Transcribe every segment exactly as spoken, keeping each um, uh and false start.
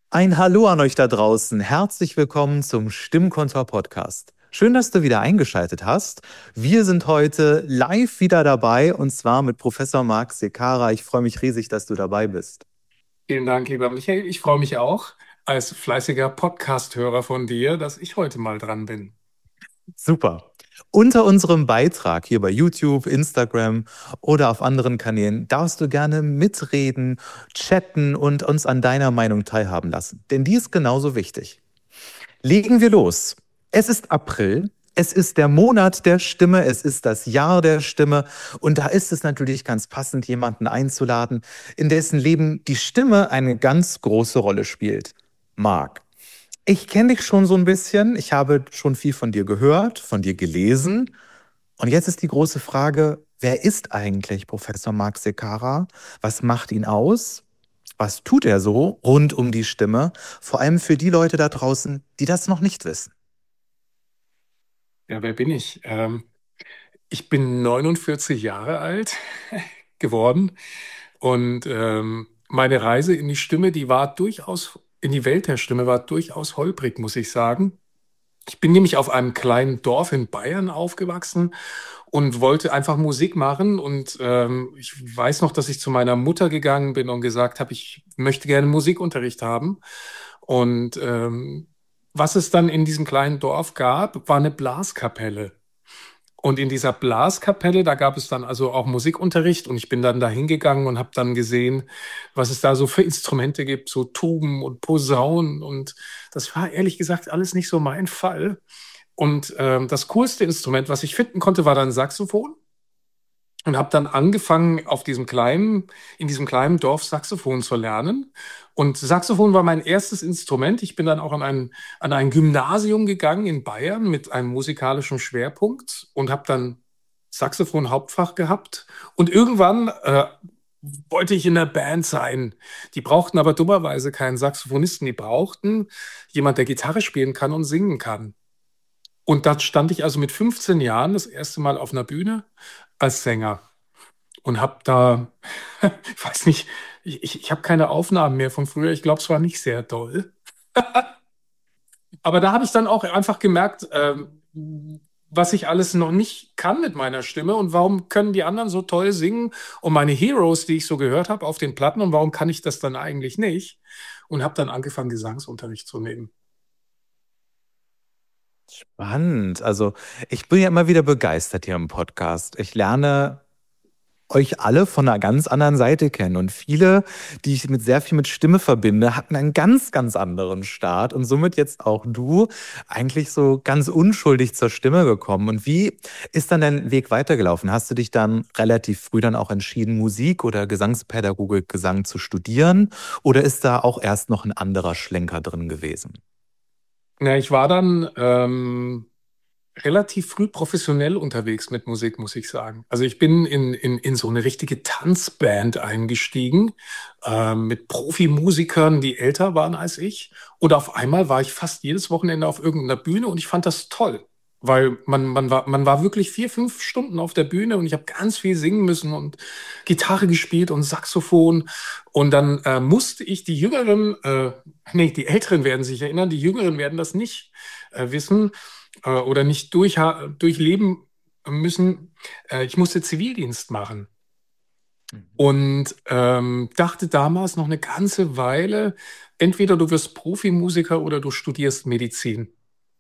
Ein Hallo an euch da draußen. Herzlich willkommen zum Stimmkontor Podcast. Schön, dass du wieder eingeschaltet hast. Wir sind heute live wieder dabei und zwar mit Professor Marc Secara. Ich freue mich riesig, dass du dabei bist. Vielen Dank, lieber Michael. Ich freue mich auch als fleißiger Podcast-Hörer von dir, dass ich heute mal dran bin. Super. Unter unserem Beitrag hier bei YouTube, Instagram oder auf anderen Kanälen darfst du gerne mitreden, chatten und uns an deiner Meinung teilhaben lassen. Denn die ist genauso wichtig. Legen wir los. Es ist April. Es ist der Monat der Stimme, es ist das Jahr der Stimme und da ist es natürlich ganz passend, jemanden einzuladen, in dessen Leben die Stimme eine ganz große Rolle spielt. Marc, ich kenne dich schon so ein bisschen, ich habe schon viel von dir gehört, von dir gelesen und jetzt ist die große Frage, wer ist eigentlich Professor Marc Secara? Was macht ihn aus? Was tut er so rund um die Stimme? Vor allem für die Leute da draußen, die das noch nicht wissen. Ja, wer bin ich? Ähm, ich bin neunundvierzig Jahre alt geworden und ähm, meine Reise in die Stimme, die war durchaus, in die Welt der Stimme war durchaus holprig, muss ich sagen. Ich bin nämlich auf einem kleinen Dorf in Bayern aufgewachsen und wollte einfach Musik machen. Und ähm, ich weiß noch, dass ich zu meiner Mutter gegangen bin und gesagt habe, ich möchte gerne Musikunterricht haben. Und ähm, was es dann in diesem kleinen Dorf gab, war eine Blaskapelle. Und in dieser Blaskapelle, da gab es dann also auch Musikunterricht und ich bin dann da hingegangen und habe dann gesehen, was es da so für Instrumente gibt, so Tuben und Posaunen. Und das war ehrlich gesagt alles nicht so mein Fall. Und ähm, das coolste Instrument, was ich finden konnte, war dann Saxophon. Und habe dann angefangen, auf diesem kleinen, in diesem kleinen Dorf Saxophon zu lernen. Und Saxophon war mein erstes Instrument. Ich bin dann auch an ein, an ein Gymnasium gegangen in Bayern mit einem musikalischen Schwerpunkt und habe dann Saxophon Hauptfach gehabt. Und irgendwann äh, wollte ich in der Band sein. Die brauchten aber dummerweise keinen Saxophonisten. Die brauchten jemand, der Gitarre spielen kann und singen kann. Und da stand ich also mit fünfzehn Jahren das erste Mal auf einer Bühne als Sänger und habe da, ich weiß nicht, ich, ich, ich habe keine Aufnahmen mehr von früher. Ich glaube, es war nicht sehr doll. Aber da habe ich dann auch einfach gemerkt, ähm, was ich alles noch nicht kann mit meiner Stimme und warum können die anderen so toll singen und meine Heroes, die ich so gehört habe auf den Platten und warum kann ich das dann eigentlich nicht? Und habe dann angefangen, Gesangsunterricht zu nehmen. Spannend. Also ich bin ja immer wieder begeistert hier im Podcast. Ich lerne euch alle von einer ganz anderen Seite kennen. Und viele, die ich mit sehr viel mit Stimme verbinde, hatten einen ganz, ganz anderen Start und somit jetzt auch du eigentlich so ganz unschuldig zur Stimme gekommen. Und wie ist dann dein Weg weitergelaufen? Hast du dich dann relativ früh dann auch entschieden, Musik oder Gesangspädagogik, Gesang zu studieren? Oder ist da auch erst noch ein anderer Schlenker drin gewesen? Ja, ich war dann ähm, relativ früh professionell unterwegs mit Musik, muss ich sagen. Also ich bin in, in, in so eine richtige Tanzband eingestiegen, äh, mit Profimusikern, die älter waren als ich. Und auf einmal war ich fast jedes Wochenende auf irgendeiner Bühne und ich fand das toll. Weil man, man war, man war wirklich vier, fünf Stunden auf der Bühne und ich habe ganz viel singen müssen und Gitarre gespielt und Saxophon. Und dann äh, musste ich die Jüngeren, äh, nee, die Älteren werden sich erinnern, die Jüngeren werden das nicht äh, wissen äh, oder nicht durch, durchleben müssen. Äh, ich musste Zivildienst machen und ähm, dachte damals noch eine ganze Weile, entweder du wirst Profimusiker oder du studierst Medizin.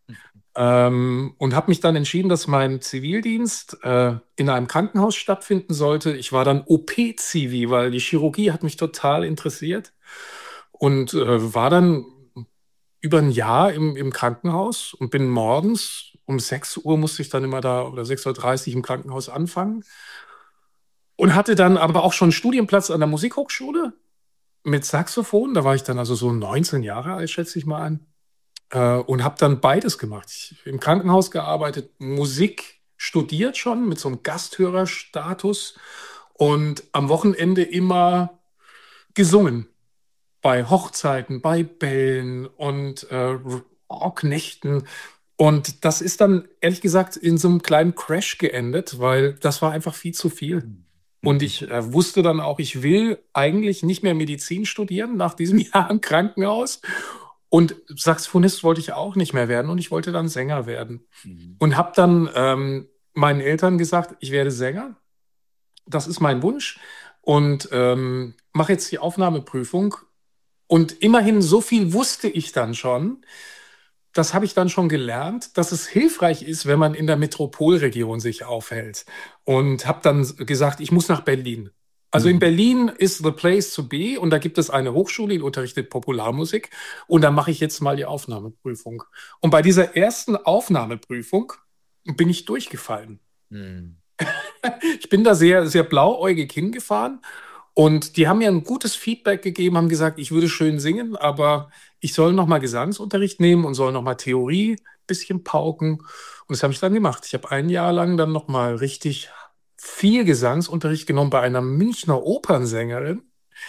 Ähm, und habe mich dann entschieden, dass mein Zivildienst äh, in einem Krankenhaus stattfinden sollte. Ich war dann O P-Zivi, weil die Chirurgie hat mich total interessiert und äh, war dann über ein Jahr im, im Krankenhaus und bin morgens um sechs Uhr musste ich dann immer da oder sechs Uhr dreißig im Krankenhaus anfangen und hatte dann aber auch schon einen Studienplatz an der Musikhochschule mit Saxophon. Da war ich dann also so neunzehn Jahre alt, schätze ich mal an, äh, und habe dann beides gemacht. Ich, im Krankenhaus gearbeitet, Musik studiert schon mit so einem Gasthörerstatus und am Wochenende immer gesungen bei Hochzeiten, bei Bällen und äh, Rocknächten. Und das ist dann ehrlich gesagt in so einem kleinen Crash geendet, weil das war einfach viel zu viel. Und ich äh, wusste dann auch, ich will eigentlich nicht mehr Medizin studieren nach diesem Jahr im Krankenhaus. Und Saxophonist wollte ich auch nicht mehr werden und ich wollte dann Sänger werden. Mhm. Und habe dann ähm, meinen Eltern gesagt, ich werde Sänger. Das ist mein Wunsch. Und ähm, mache jetzt die Aufnahmeprüfung. Und immerhin so viel wusste ich dann schon. Das habe ich dann schon gelernt, dass es hilfreich ist, wenn man in der Metropolregion sich aufhält. Und habe dann gesagt, ich muss nach Berlin. Also in Mhm. Berlin ist the place to be und da gibt es eine Hochschule, die unterrichtet Popularmusik und da mache ich jetzt mal die Aufnahmeprüfung. Und bei dieser ersten Aufnahmeprüfung bin ich durchgefallen. Mhm. Ich bin da sehr, sehr blauäugig hingefahren und die haben mir ein gutes Feedback gegeben, haben gesagt, ich würde schön singen, aber ich soll noch mal Gesangsunterricht nehmen und soll noch mal Theorie ein bisschen pauken. Und das habe ich dann gemacht. Ich habe ein Jahr lang dann noch mal richtig viel Gesangsunterricht genommen bei einer Münchner Opernsängerin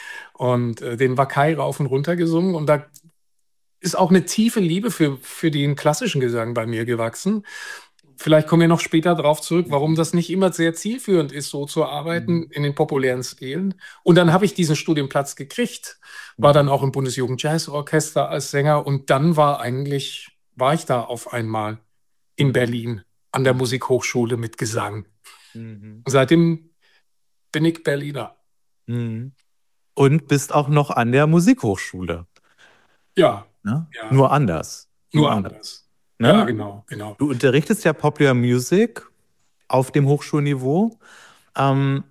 und äh, den Wakai rauf und runter gesungen. Und da ist auch eine tiefe Liebe für, für den klassischen Gesang bei mir gewachsen. Vielleicht kommen wir noch später darauf zurück, warum das nicht immer sehr zielführend ist, so zu arbeiten in den populären Stelen. Und dann habe ich diesen Studienplatz gekriegt, war dann auch im Bundesjugend-Jazz-Orchester als Sänger und dann war eigentlich, war ich da auf einmal in Berlin an der Musikhochschule mit Gesang. Mhm. Und seitdem bin ich Berliner. Mhm. Und bist auch noch an der Musikhochschule. Ja, Ne? ja, Nur anders. nur anders. Ne? Ja, genau, genau. Du unterrichtest ja Popular Music auf dem Hochschulniveau. Ähm,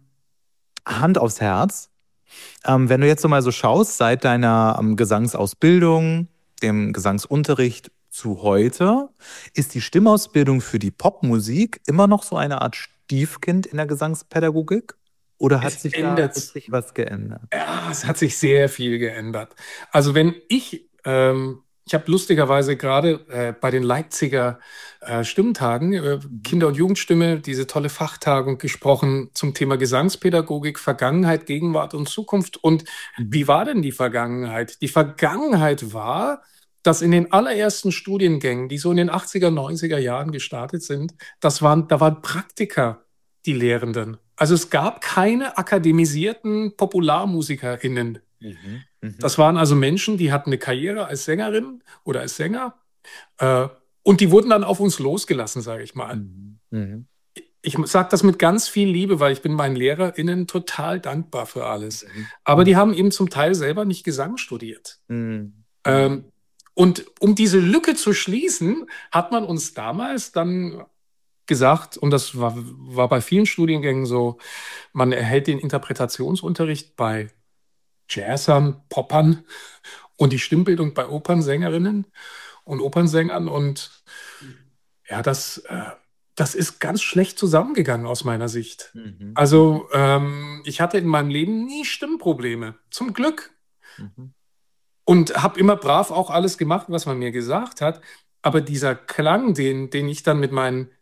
Hand aufs Herz. Ähm, wenn du jetzt so mal so schaust, seit deiner ähm, Gesangsausbildung, dem Gesangsunterricht zu heute, ist die Stimmausbildung für die Popmusik immer noch so eine Art Stiefkind in der Gesangspädagogik? Oder hat Es sich da ändert wirklich was geändert? Ja, es hat sich sehr viel geändert. Also wenn ich, ähm, ich habe lustigerweise gerade äh, bei den Leipziger äh, Stimmtagen, äh, Kinder- und Jugendstimme, diese tolle Fachtagung gesprochen zum Thema Gesangspädagogik, Vergangenheit, Gegenwart und Zukunft. Und wie war denn die Vergangenheit? Die Vergangenheit war, dass in den allerersten Studiengängen, die so in den achtziger, neunziger Jahren gestartet sind, das waren, da waren Praktiker die Lehrenden. Also es gab keine akademisierten PopularmusikerInnen. Mhm. Mhm. Das waren also Menschen, die hatten eine Karriere als Sängerin oder als Sänger äh, und die wurden dann auf uns losgelassen, sage ich mal. Mhm. Mhm. Ich sage das mit ganz viel Liebe, weil ich bin meinen LehrerInnen total dankbar für alles. Mhm. Aber die haben eben zum Teil selber nicht Gesang studiert. Mhm. Ähm, und um diese Lücke zu schließen, hat man uns damals dann gesagt, und das war, war bei vielen Studiengängen so, man erhält den Interpretationsunterricht bei Jazzern, Poppern und die Stimmbildung bei Opernsängerinnen und Opernsängern. Und ja, das, äh, das ist ganz schlecht zusammengegangen aus meiner Sicht. Mhm. Also ähm, ich hatte in meinem Leben nie Stimmprobleme, zum Glück. Mhm. Und habe immer brav auch alles gemacht, was man mir gesagt hat. Aber dieser Klang, den, den ich dann mit meinen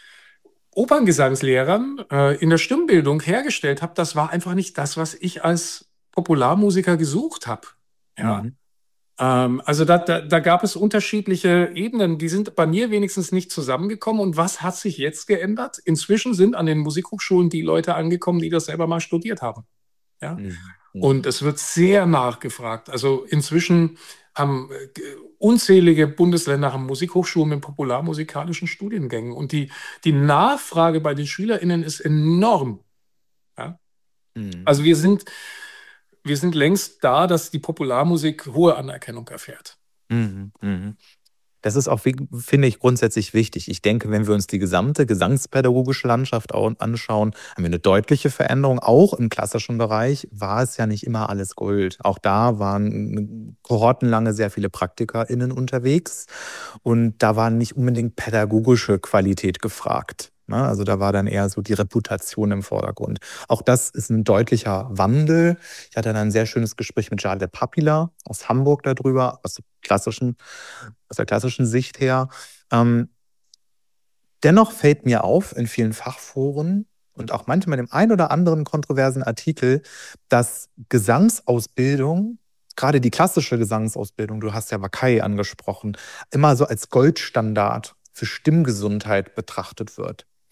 Operngesangslehrern äh, in der Stimmbildung hergestellt habe, das war einfach nicht das, was ich als Popularmusiker gesucht habe. Ja. Mhm. Ähm, also da, da, da gab es unterschiedliche Ebenen, die sind bei mir wenigstens nicht zusammengekommen. Und was hat sich jetzt geändert? Inzwischen sind an den Musikhochschulen die Leute angekommen, die das selber mal studiert haben. Ja. Mhm. Und es wird sehr nachgefragt. Also inzwischen haben äh, unzählige Bundesländer haben Musikhochschulen mit popularmusikalischen Studiengängen. Und die, die Nachfrage bei den SchülerInnen ist enorm. Ja? Mhm. Also wir sind, wir sind längst da, dass die Popularmusik hohe Anerkennung erfährt. Mhm. Mhm. Das ist auch, finde ich, grundsätzlich wichtig. Ich denke, wenn wir uns die gesamte gesangspädagogische Landschaft au- anschauen, haben wir eine deutliche Veränderung. Auch im klassischen Bereich war es ja nicht immer alles Gold. Auch da waren kohortenlange sehr viele PraktikerInnen unterwegs und da war nicht unbedingt pädagogische Qualität gefragt. Ne? Also da war dann eher so die Reputation im Vordergrund. Auch das ist ein deutlicher Wandel. Ich hatte dann ein sehr schönes Gespräch mit Jade Papila aus Hamburg darüber, aus der klassischen, aus der klassischen Sicht her. Ähm, dennoch fällt mir auf in vielen Fachforen und auch manchmal in dem ein oder anderen kontroversen Artikel, dass Gesangsausbildung, gerade die klassische Gesangsausbildung, du hast ja Wakai angesprochen, immer so als Goldstandard für Stimmgesundheit betrachtet wird.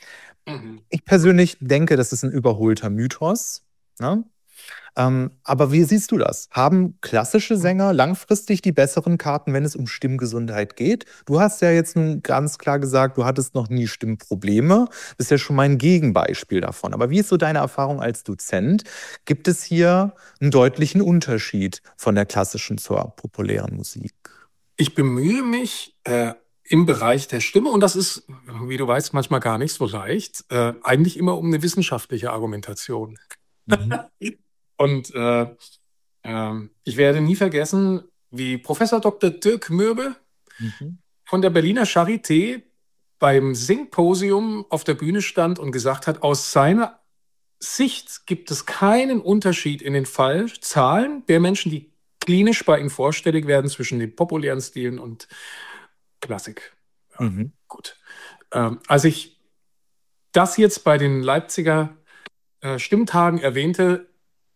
Mhm. Ich persönlich denke, das ist ein überholter Mythos. Ne? Ähm, aber wie siehst du das? Haben klassische Sänger langfristig die besseren Karten, wenn es um Stimmgesundheit geht? Du hast ja jetzt nun ganz klar gesagt, du hattest noch nie Stimmprobleme. Das ist ja schon mal ein Gegenbeispiel davon. Aber wie ist so deine Erfahrung als Dozent? Gibt es hier einen deutlichen Unterschied von der klassischen zur populären Musik? Ich bemühe mich äh, im Bereich der Stimme, und das ist, wie du weißt, manchmal gar nicht so leicht, äh, eigentlich immer um eine wissenschaftliche Argumentation. Mhm. Und äh, ähm, ich werde nie vergessen, wie Professor Doktor Dirk Mürbe Mhm. von der Berliner Charité beim Symposium auf der Bühne stand und gesagt hat, aus seiner Sicht gibt es keinen Unterschied in den Fallzahlen der Menschen, die klinisch bei ihm vorstellig werden, zwischen den populären Stilen und Klassik. Ja, Mhm. gut. Ähm, als ich das jetzt bei den Leipziger äh, Stimmtagen erwähnte,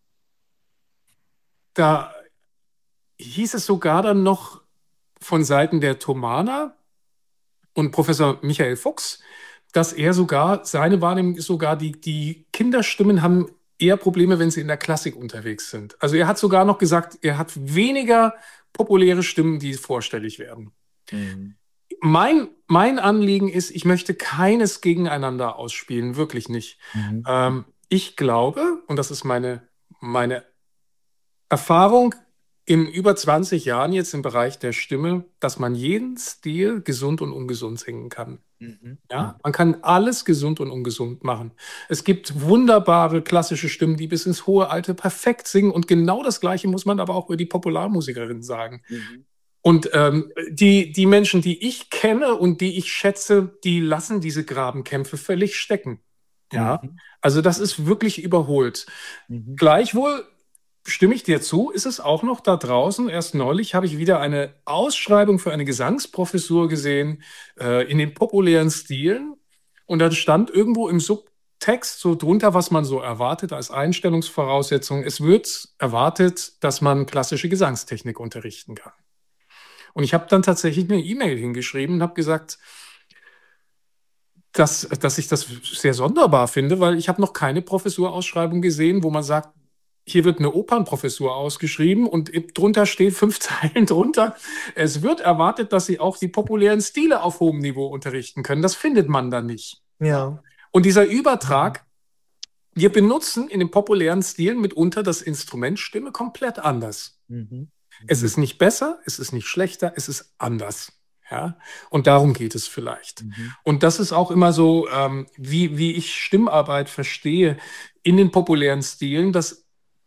da hieß es sogar dann noch von Seiten der Thomaner und Professor Michael Fuchs, dass er sogar, seine Wahrnehmung ist sogar, die, die Kinderstimmen haben eher Probleme, wenn sie in der Klassik unterwegs sind. Also er hat sogar noch gesagt, er hat weniger populäre Stimmen, die vorstellig werden. Mhm. Mein, mein Anliegen ist, ich möchte keines gegeneinander ausspielen, wirklich nicht. Mhm. Ähm, ich glaube, und das ist meine, meine Erfahrung in über zwanzig Jahren jetzt im Bereich der Stimme, dass man jeden Stil gesund und ungesund singen kann. Mhm. Ja, man kann alles gesund und ungesund machen. Es gibt wunderbare klassische Stimmen, die bis ins hohe Alter perfekt singen. Und genau das Gleiche muss man aber auch über die Popularmusikerin sagen. Mhm. Und ähm, die, die Menschen, die ich kenne und die ich schätze, die lassen diese Grabenkämpfe völlig stecken. Ja, Mhm. also das ist wirklich überholt. Mhm. Gleichwohl stimme ich dir zu, ist es auch noch da draußen. Erst neulich habe ich wieder eine Ausschreibung für eine Gesangsprofessur gesehen äh, in den populären Stilen. Und dann stand irgendwo im Subtext so drunter, was man so erwartet als Einstellungsvoraussetzung. Es wird erwartet, dass man klassische Gesangstechnik unterrichten kann. Und ich habe dann tatsächlich eine E-Mail hingeschrieben und habe gesagt, dass, dass ich das sehr sonderbar finde, weil ich habe noch keine Professurausschreibung gesehen, wo man sagt, hier wird eine Opernprofessur ausgeschrieben und drunter steht fünf Zeilen drunter. Es wird erwartet, dass Sie auch die populären Stile auf hohem Niveau unterrichten können. Das findet man da nicht. Ja. Und dieser Übertrag, wir benutzen in den populären Stilen mitunter das Instrument Stimme komplett anders. Mhm. Es ist nicht besser, es ist nicht schlechter, es ist anders. Ja? Und darum geht es vielleicht. Mhm. Und das ist auch immer so, ähm, wie, wie ich Stimmarbeit verstehe in den populären Stilen, dass,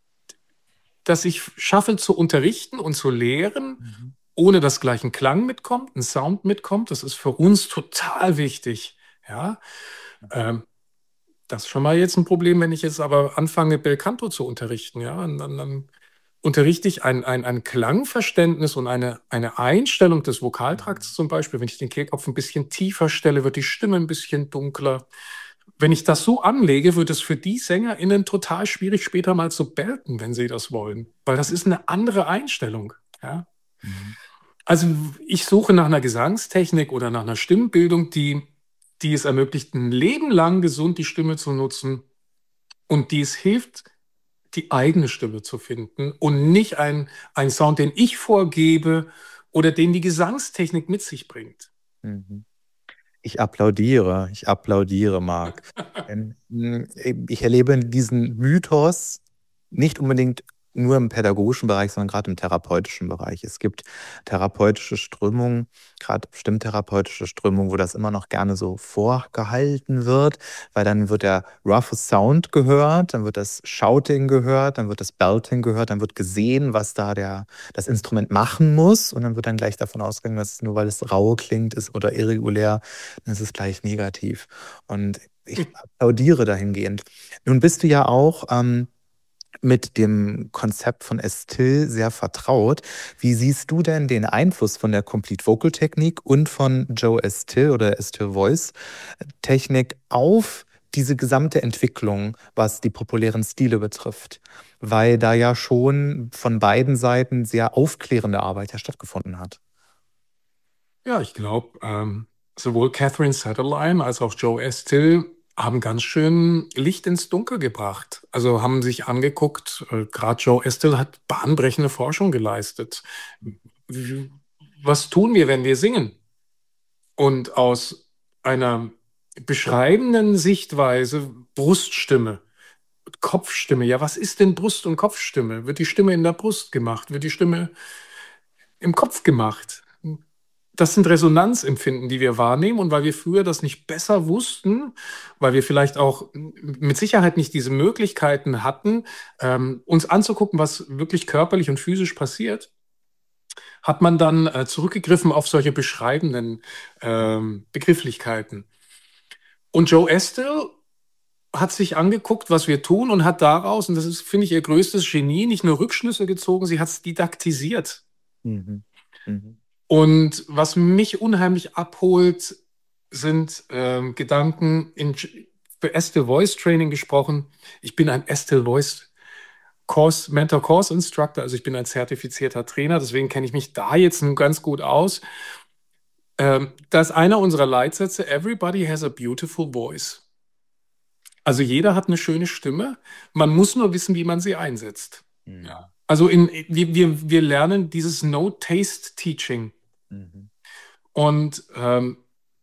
dass ich schaffe zu unterrichten und zu lehren, Mhm. ohne dass gleich ein Klang mitkommt, ein Sound mitkommt. Das ist für uns total wichtig. Ja? Ähm, das ist schon mal jetzt ein Problem, wenn ich jetzt aber anfange, Bel Canto zu unterrichten. Ja? Und dann, dann unterrichte ich ein, ein, ein Klangverständnis und eine, eine Einstellung des Vokaltrakts zum Beispiel. Wenn ich den Kehlkopf ein bisschen tiefer stelle, wird die Stimme ein bisschen dunkler. Wenn ich das so anlege, wird es für die SängerInnen total schwierig, später mal zu belten, wenn sie das wollen. Weil das ist eine andere Einstellung. Ja? Mhm. Also ich suche nach einer Gesangstechnik oder nach einer Stimmbildung, die, die es ermöglicht, ein Leben lang gesund die Stimme zu nutzen und die es hilft, die eigene Stimme zu finden und nicht ein, ein Sound, den ich vorgebe oder den die Gesangstechnik mit sich bringt. Mhm. Ich applaudiere, ich applaudiere, Marc. Denn, mh, ich erlebe diesen Mythos nicht unbedingt nur im pädagogischen Bereich, sondern gerade im therapeutischen Bereich. Es gibt therapeutische Strömungen, gerade stimmtherapeutische Strömungen, wo das immer noch gerne so vorgehalten wird, weil dann wird der rough Sound gehört, dann wird das Shouting gehört, dann wird das Belting gehört, dann wird gesehen, was da der, das Instrument machen muss, und dann wird dann gleich davon ausgegangen, dass es nur weil es rau klingt ist oder irregulär, dann ist es gleich negativ. Und ich applaudiere dahingehend. Nun bist du ja auch ähm, mit dem Konzept von Estill sehr vertraut. Wie siehst du denn den Einfluss von der Complete Vocal Technik und von Joe Estill oder Estill Voice Technik auf diese gesamte Entwicklung, was die populären Stile betrifft? Weil da ja schon von beiden Seiten sehr aufklärende Arbeit ja stattgefunden hat. Ja, ich glaube, ähm, sowohl Catherine Satterline als auch Joe Estill haben ganz schön Licht ins Dunkel gebracht. Also haben sich angeguckt, äh, gerade Joe Estill hat bahnbrechende Forschung geleistet. Wie- Was tun wir, wenn wir singen? Und aus einer beschreibenden Sichtweise Bruststimme, Kopfstimme. Ja, was ist denn Brust- und Kopfstimme? Wird die Stimme in der Brust gemacht? Wird die Stimme im Kopf gemacht? Das sind Resonanzempfinden, die wir wahrnehmen. Und weil wir früher das nicht besser wussten, weil wir vielleicht auch mit Sicherheit nicht diese Möglichkeiten hatten, ähm, uns anzugucken, was wirklich körperlich und physisch passiert, hat man dann äh, zurückgegriffen auf solche beschreibenden ähm, Begrifflichkeiten. Und Joe Estill hat sich angeguckt, was wir tun und hat daraus, und das ist, finde ich, ihr größtes Genie, nicht nur Rückschlüsse gezogen, sie hat es didaktisiert. Mhm. Mhm. Und was mich unheimlich abholt, sind ähm, Gedanken in für Estill Voice Training gesprochen. Ich bin ein Estill Voice Course, Mentor Course Instructor, also ich bin ein zertifizierter Trainer, deswegen kenne ich mich da jetzt nun ganz gut aus. Ähm, da ist einer unserer Leitsätze: Everybody has a beautiful voice. Also jeder hat eine schöne Stimme, man muss nur wissen, wie man sie einsetzt. Mhm. Ja. Also in, wir, wir, wir lernen dieses No-Taste-Teaching. Mhm. Und ähm,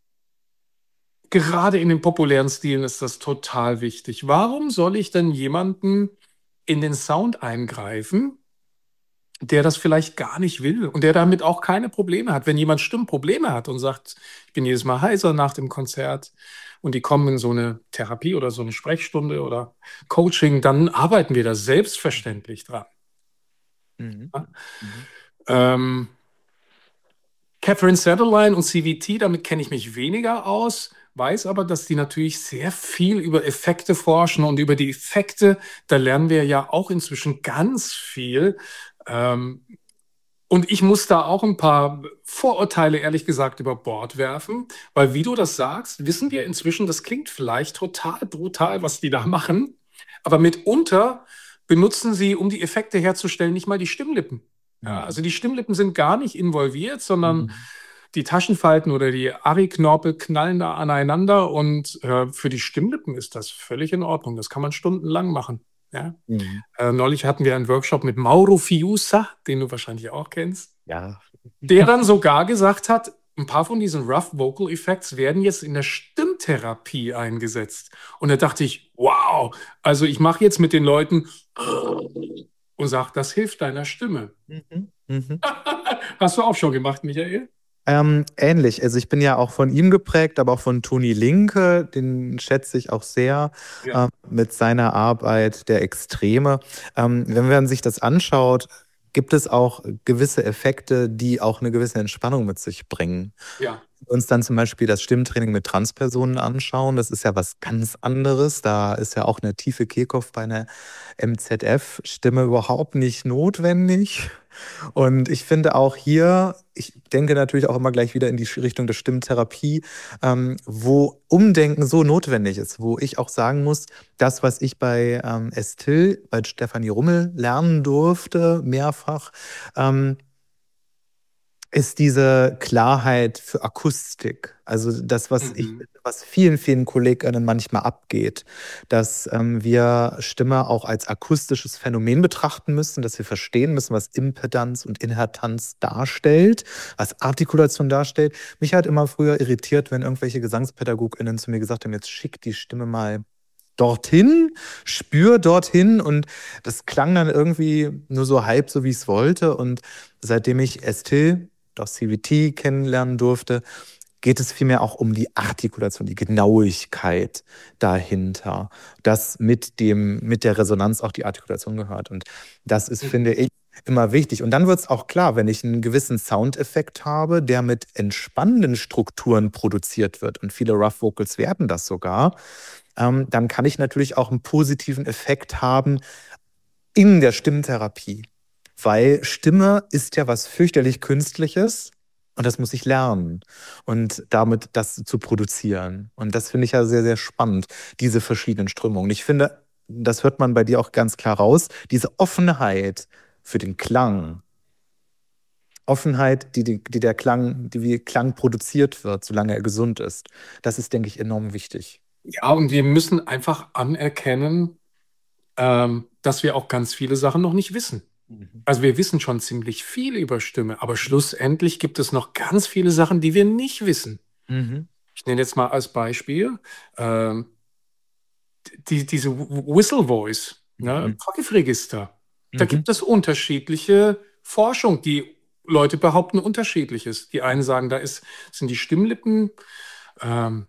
gerade in den populären Stilen ist das total wichtig. Warum soll ich denn jemanden in den Sound eingreifen, der das vielleicht gar nicht will und der damit auch keine Probleme hat? Wenn jemand Stimmprobleme hat und sagt, ich bin jedes Mal heiser nach dem Konzert und die kommen in so eine Therapie oder so eine Sprechstunde oder Coaching, dann arbeiten wir da selbstverständlich dran. Mhm. Ja? Mhm. Ähm, Catherine Satterline und C V T, damit kenne ich mich weniger aus, weiß aber, dass die natürlich sehr viel über Effekte forschen und über die Effekte, da lernen wir ja auch inzwischen ganz viel. Ähm, und ich muss da auch ein paar Vorurteile, ehrlich gesagt, über Bord werfen, weil wie du das sagst, wissen wir inzwischen, das klingt vielleicht total brutal, was die da machen, aber mitunter benutzen sie, um die Effekte herzustellen, nicht mal die Stimmlippen. Ja, Mhm. also die Stimmlippen sind gar nicht involviert, sondern Mhm. die Taschenfalten oder die Ari-Knorpel knallen da aneinander und äh, für die Stimmlippen ist das völlig in Ordnung. Das kann man stundenlang machen. Ja? Mhm. Äh, neulich hatten wir einen Workshop mit Mauro Fiusa, den du wahrscheinlich auch kennst, Ja. der dann sogar gesagt hat, ein paar von diesen Rough Vocal Effects werden jetzt in der Stimmtherapie eingesetzt. Und da dachte ich, wow, also ich mache jetzt mit den Leuten und sage, das hilft deiner Stimme. Mhm. Mhm. Hast du auch schon gemacht, Michael? Ähm, ähnlich. Also ich bin ja auch von ihm geprägt, aber auch von Toni Linke, den schätze ich auch sehr Ja, ähm, mit seiner Arbeit der Extreme. Ähm, wenn man sich das anschaut, gibt es auch gewisse Effekte, die auch eine gewisse Entspannung mit sich bringen. ja. Uns dann zum Beispiel das Stimmtraining mit Transpersonen anschauen, das ist ja was ganz anderes. Da ist ja auch eine tiefe Kehlkopf bei einer M Z F-Stimme überhaupt nicht notwendig. Und ich finde auch hier, ich denke natürlich auch immer gleich wieder in die Richtung der Stimmtherapie, ähm, wo Umdenken so notwendig ist, wo ich auch sagen muss, das, was ich bei ähm, Estill, bei Stefanie Rummel lernen durfte, mehrfach, ähm, ist diese Klarheit für Akustik. Also das, was ich, Mhm. was vielen, vielen KollegInnen manchmal abgeht, dass ähm, wir Stimme auch als akustisches Phänomen betrachten müssen, dass wir verstehen müssen, was Impedanz und Inhärtanz darstellt, was Artikulation darstellt. Mich hat immer früher irritiert, wenn irgendwelche GesangspädagogInnen zu mir gesagt haben, jetzt schick die Stimme mal dorthin, spür dorthin, und das klang dann irgendwie nur so halb so, wie ich es wollte. Und seitdem ich Estill, doch C V T kennenlernen durfte, geht es vielmehr auch um die Artikulation, die Genauigkeit dahinter, dass mit dem, mit der Resonanz auch die Artikulation gehört. Und das ist, finde Mhm. ich, immer wichtig. Und dann wird es auch klar, wenn ich einen gewissen Soundeffekt habe, der mit entspannenden Strukturen produziert wird, und viele Rough Vocals werden das sogar, ähm, dann kann ich natürlich auch einen positiven Effekt haben in der Stimmtherapie. Weil Stimme ist ja was fürchterlich Künstliches, und das muss ich lernen. Und damit das zu produzieren. Und das finde ich ja sehr, sehr spannend, diese verschiedenen Strömungen. Ich finde, das hört man bei dir auch ganz klar raus, diese Offenheit für den Klang. Offenheit, die, die, die der Klang, die wie Klang produziert wird, solange er gesund ist. Das ist, denke ich, enorm wichtig. Ja, und wir müssen einfach anerkennen, ähm, dass wir auch ganz viele Sachen noch nicht wissen. Mhm. Also wir wissen schon ziemlich viel über Stimme, aber schlussendlich gibt es noch ganz viele Sachen, die wir nicht wissen. Mhm. Ich nenne jetzt mal als Beispiel ähm, die, diese Whistle Voice, ne, Mhm. Pfeifregister. Da Mhm. gibt es unterschiedliche Forschung. Die Leute behaupten Unterschiedliches. Die einen sagen, da ist, sind die Stimmlippen ähm,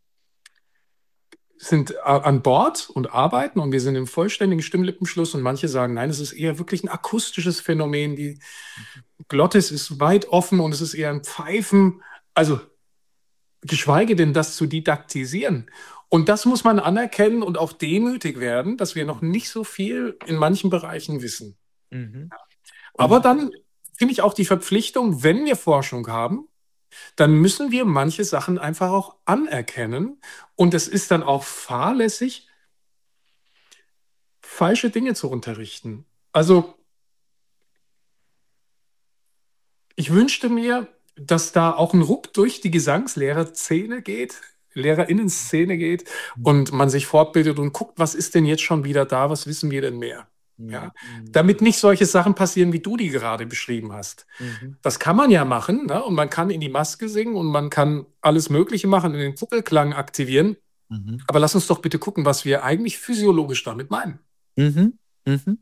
sind a- an Bord und arbeiten und wir sind im vollständigen Stimmlippenschluss und manche sagen, nein, es ist eher wirklich ein akustisches Phänomen. Die Glottis ist weit offen und es ist eher ein Pfeifen. Also geschweige denn das zu didaktisieren. Und das muss man anerkennen und auch demütig werden, dass wir noch nicht so viel in manchen Bereichen wissen. Mhm. Aber Und dann finde ich auch die Verpflichtung, wenn wir Forschung haben, dann müssen wir manche Sachen einfach auch anerkennen. Und es ist dann auch fahrlässig, falsche Dinge zu unterrichten. Also ich wünschte mir, dass da auch ein Ruck durch die Gesangslehrer-Szene geht, Lehrerinnen-Szene geht und man sich fortbildet und guckt, was ist denn jetzt schon wieder da, was wissen wir denn mehr? Ja, Mhm. damit nicht solche Sachen passieren, wie du die gerade beschrieben hast. Mhm. Das kann man ja machen, ne? Und man kann in die Maske singen und man kann alles Mögliche machen, den Kuckelklang aktivieren. Mhm. Aber lass uns doch bitte gucken, was wir eigentlich physiologisch damit meinen. Mhm. Mhm.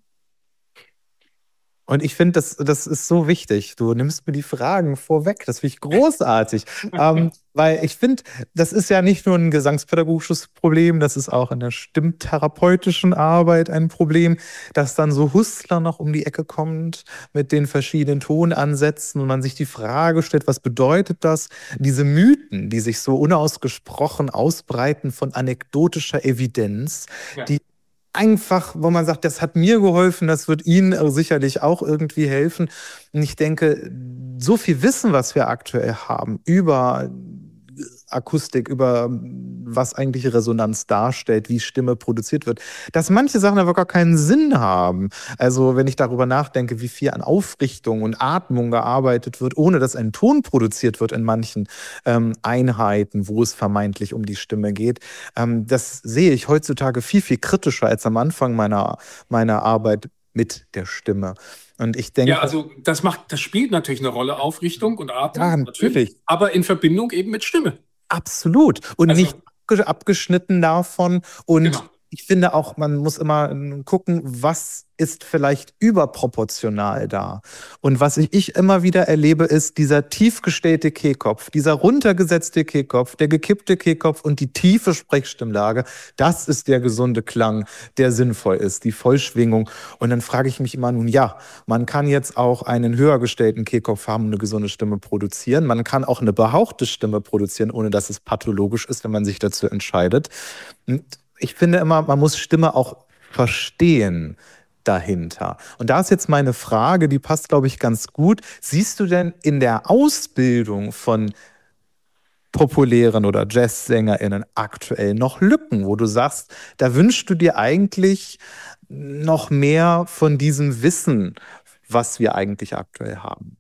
Und ich finde, das, das ist so wichtig. Du nimmst mir die Fragen vorweg. Das finde ich großartig. Ähm, weil ich finde, das ist ja nicht nur ein gesangspädagogisches Problem, das ist auch in der stimmtherapeutischen Arbeit ein Problem, dass dann so Hustler noch um die Ecke kommt mit den verschiedenen Tonansätzen und man sich die Frage stellt, was bedeutet das? Diese Mythen, die sich so unausgesprochen ausbreiten von anekdotischer Evidenz, Ja. die einfach, wo man sagt, das hat mir geholfen, das wird Ihnen äh, sicherlich auch irgendwie helfen. Und ich denke, so viel Wissen, was wir aktuell haben über Akustik, über was eigentlich Resonanz darstellt, wie Stimme produziert wird, dass manche Sachen aber gar keinen Sinn haben. Also wenn ich darüber nachdenke, wie viel an Aufrichtung und Atmung gearbeitet wird, ohne dass ein Ton produziert wird in manchen ähm, Einheiten, wo es vermeintlich um die Stimme geht, ähm, das sehe ich heutzutage viel, viel kritischer als am Anfang meiner, meiner Arbeit mit der Stimme. Und ich Ja, denke, also das macht, das spielt natürlich eine Rolle, Aufrichtung und ja, Atmung, natürlich, natürlich. aber in Verbindung eben mit Stimme. Absolut. Und nicht Also, abge- abgeschnitten davon. Und genau. ich finde auch, man muss immer äh, gucken, was ist vielleicht überproportional da. Und was ich, ich immer wieder erlebe, ist dieser tiefgestellte Kehlkopf, dieser runtergesetzte Kehlkopf, der gekippte Kehlkopf und die tiefe Sprechstimmlage. Das ist der gesunde Klang, der sinnvoll ist, die Vollschwingung. Und dann frage ich mich immer nun, ja, man kann jetzt auch einen höher gestellten Kehlkopf haben und eine gesunde Stimme produzieren. Man kann auch eine behauchte Stimme produzieren, ohne dass es pathologisch ist, wenn man sich dazu entscheidet. Und ich finde immer, man muss Stimme auch verstehen dahinter. Und da ist jetzt meine Frage, die passt, glaube ich, ganz gut. Siehst du denn in der Ausbildung von populären oder JazzsängerInnen aktuell noch Lücken, wo du sagst, da wünschst du dir eigentlich noch mehr von diesem Wissen, was wir eigentlich aktuell haben?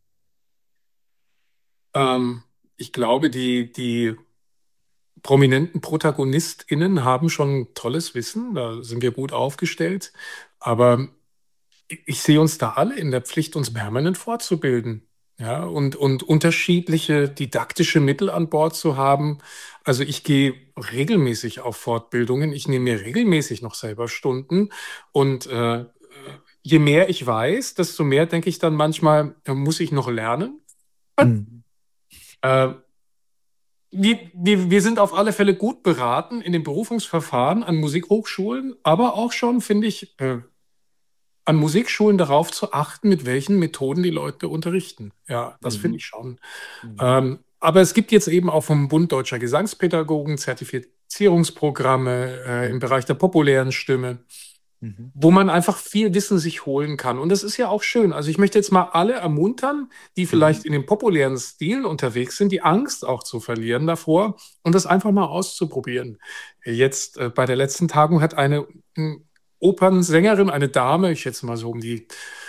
Ähm, ich glaube, die, die prominenten ProtagonistInnen haben schon tolles Wissen, da sind wir gut aufgestellt, aber ich, ich sehe uns da alle in der Pflicht, uns permanent fortzubilden. Ja, und, und unterschiedliche didaktische Mittel an Bord zu haben. Also ich gehe regelmäßig auf Fortbildungen, ich nehme mir regelmäßig noch selber Stunden und äh, je mehr ich weiß, desto mehr denke ich dann manchmal, äh, muss ich noch lernen. Mhm. Äh, wir, wir, wir sind auf alle Fälle gut beraten in den Berufungsverfahren an Musikhochschulen, aber auch schon, finde ich, äh, an Musikschulen darauf zu achten, mit welchen Methoden die Leute unterrichten. Ja, das finde Mhm. ich schon. Mhm. Ähm, aber es gibt jetzt eben auch vom Bund Deutscher Gesangspädagogen Zertifizierungsprogramme äh, im Bereich der populären Stimme, Mhm. wo man einfach viel Wissen sich holen kann. Und das ist ja auch schön. Also ich möchte jetzt mal alle ermuntern, die Mhm. vielleicht in dem populären Stil unterwegs sind, die Angst auch zu verlieren davor und das einfach mal auszuprobieren. Jetzt äh, bei der letzten Tagung hat eine äh, Opernsängerin, eine Dame, ich schätze mal so um die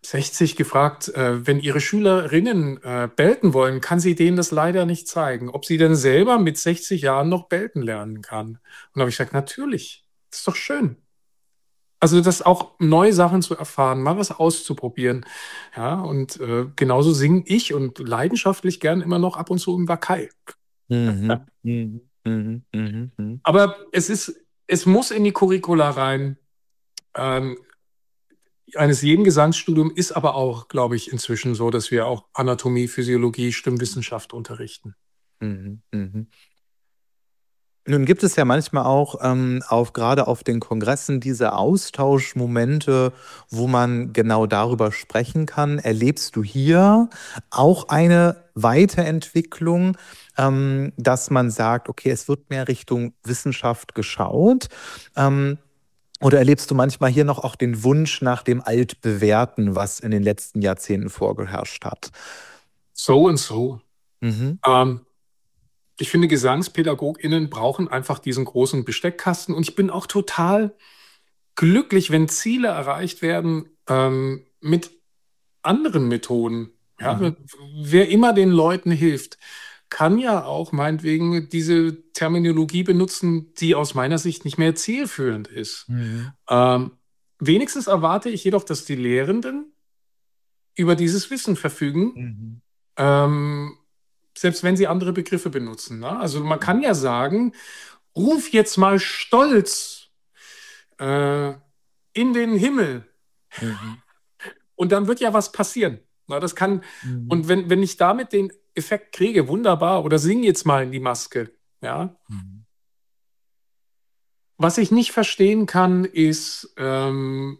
sechzig gefragt, äh, wenn Ihre Schülerinnen äh, belten wollen, kann sie denen das leider nicht zeigen, ob sie denn selber mit sechzig Jahren noch belten lernen kann. Und da habe ich gesagt, natürlich, das ist doch schön. Also das auch neue Sachen zu erfahren, mal was auszuprobieren. Ja, und äh, genauso singe ich und leidenschaftlich gern immer noch ab und zu im Wakai. Mhm. Mhm. Mhm. Mhm. Mhm. Aber es ist, es muss in die Curricula rein. Ähm, eines jeden Gesangsstudium ist aber auch, glaube ich, inzwischen so, dass wir auch Anatomie, Physiologie, Stimmwissenschaft unterrichten. Mhm. Mhm. Nun gibt es ja manchmal auch ähm, auf, gerade auf den Kongressen diese Austauschmomente, wo man genau darüber sprechen kann. Erlebst du hier auch eine Weiterentwicklung, ähm, dass man sagt, okay, es wird mehr Richtung Wissenschaft geschaut? Ähm, oder erlebst du manchmal hier noch auch den Wunsch nach dem Altbewährten, was in den letzten Jahrzehnten vorgeherrscht hat? So und so. Mhm. Ähm, ich finde, GesangspädagogInnen brauchen einfach diesen großen Besteckkasten. Und ich bin auch total glücklich, wenn Ziele erreicht werden ähm, mit anderen Methoden. Ja, Mhm. wer immer den Leuten hilft, kann ja auch meinetwegen diese Terminologie benutzen, die aus meiner Sicht nicht mehr zielführend ist. Mhm. Ähm, wenigstens erwarte ich jedoch, dass die Lehrenden über dieses Wissen verfügen, Mhm. ähm, selbst wenn sie andere Begriffe benutzen. Ne? Also man kann ja sagen, ruf jetzt mal stolz äh, in den Himmel. Mhm. Und dann wird ja was passieren. Na, das kann, Mhm. und wenn, wenn ich damit den Effekt kriege, wunderbar, oder sing jetzt mal in die Maske. Ja. Mhm. Was ich nicht verstehen kann, ist, ähm,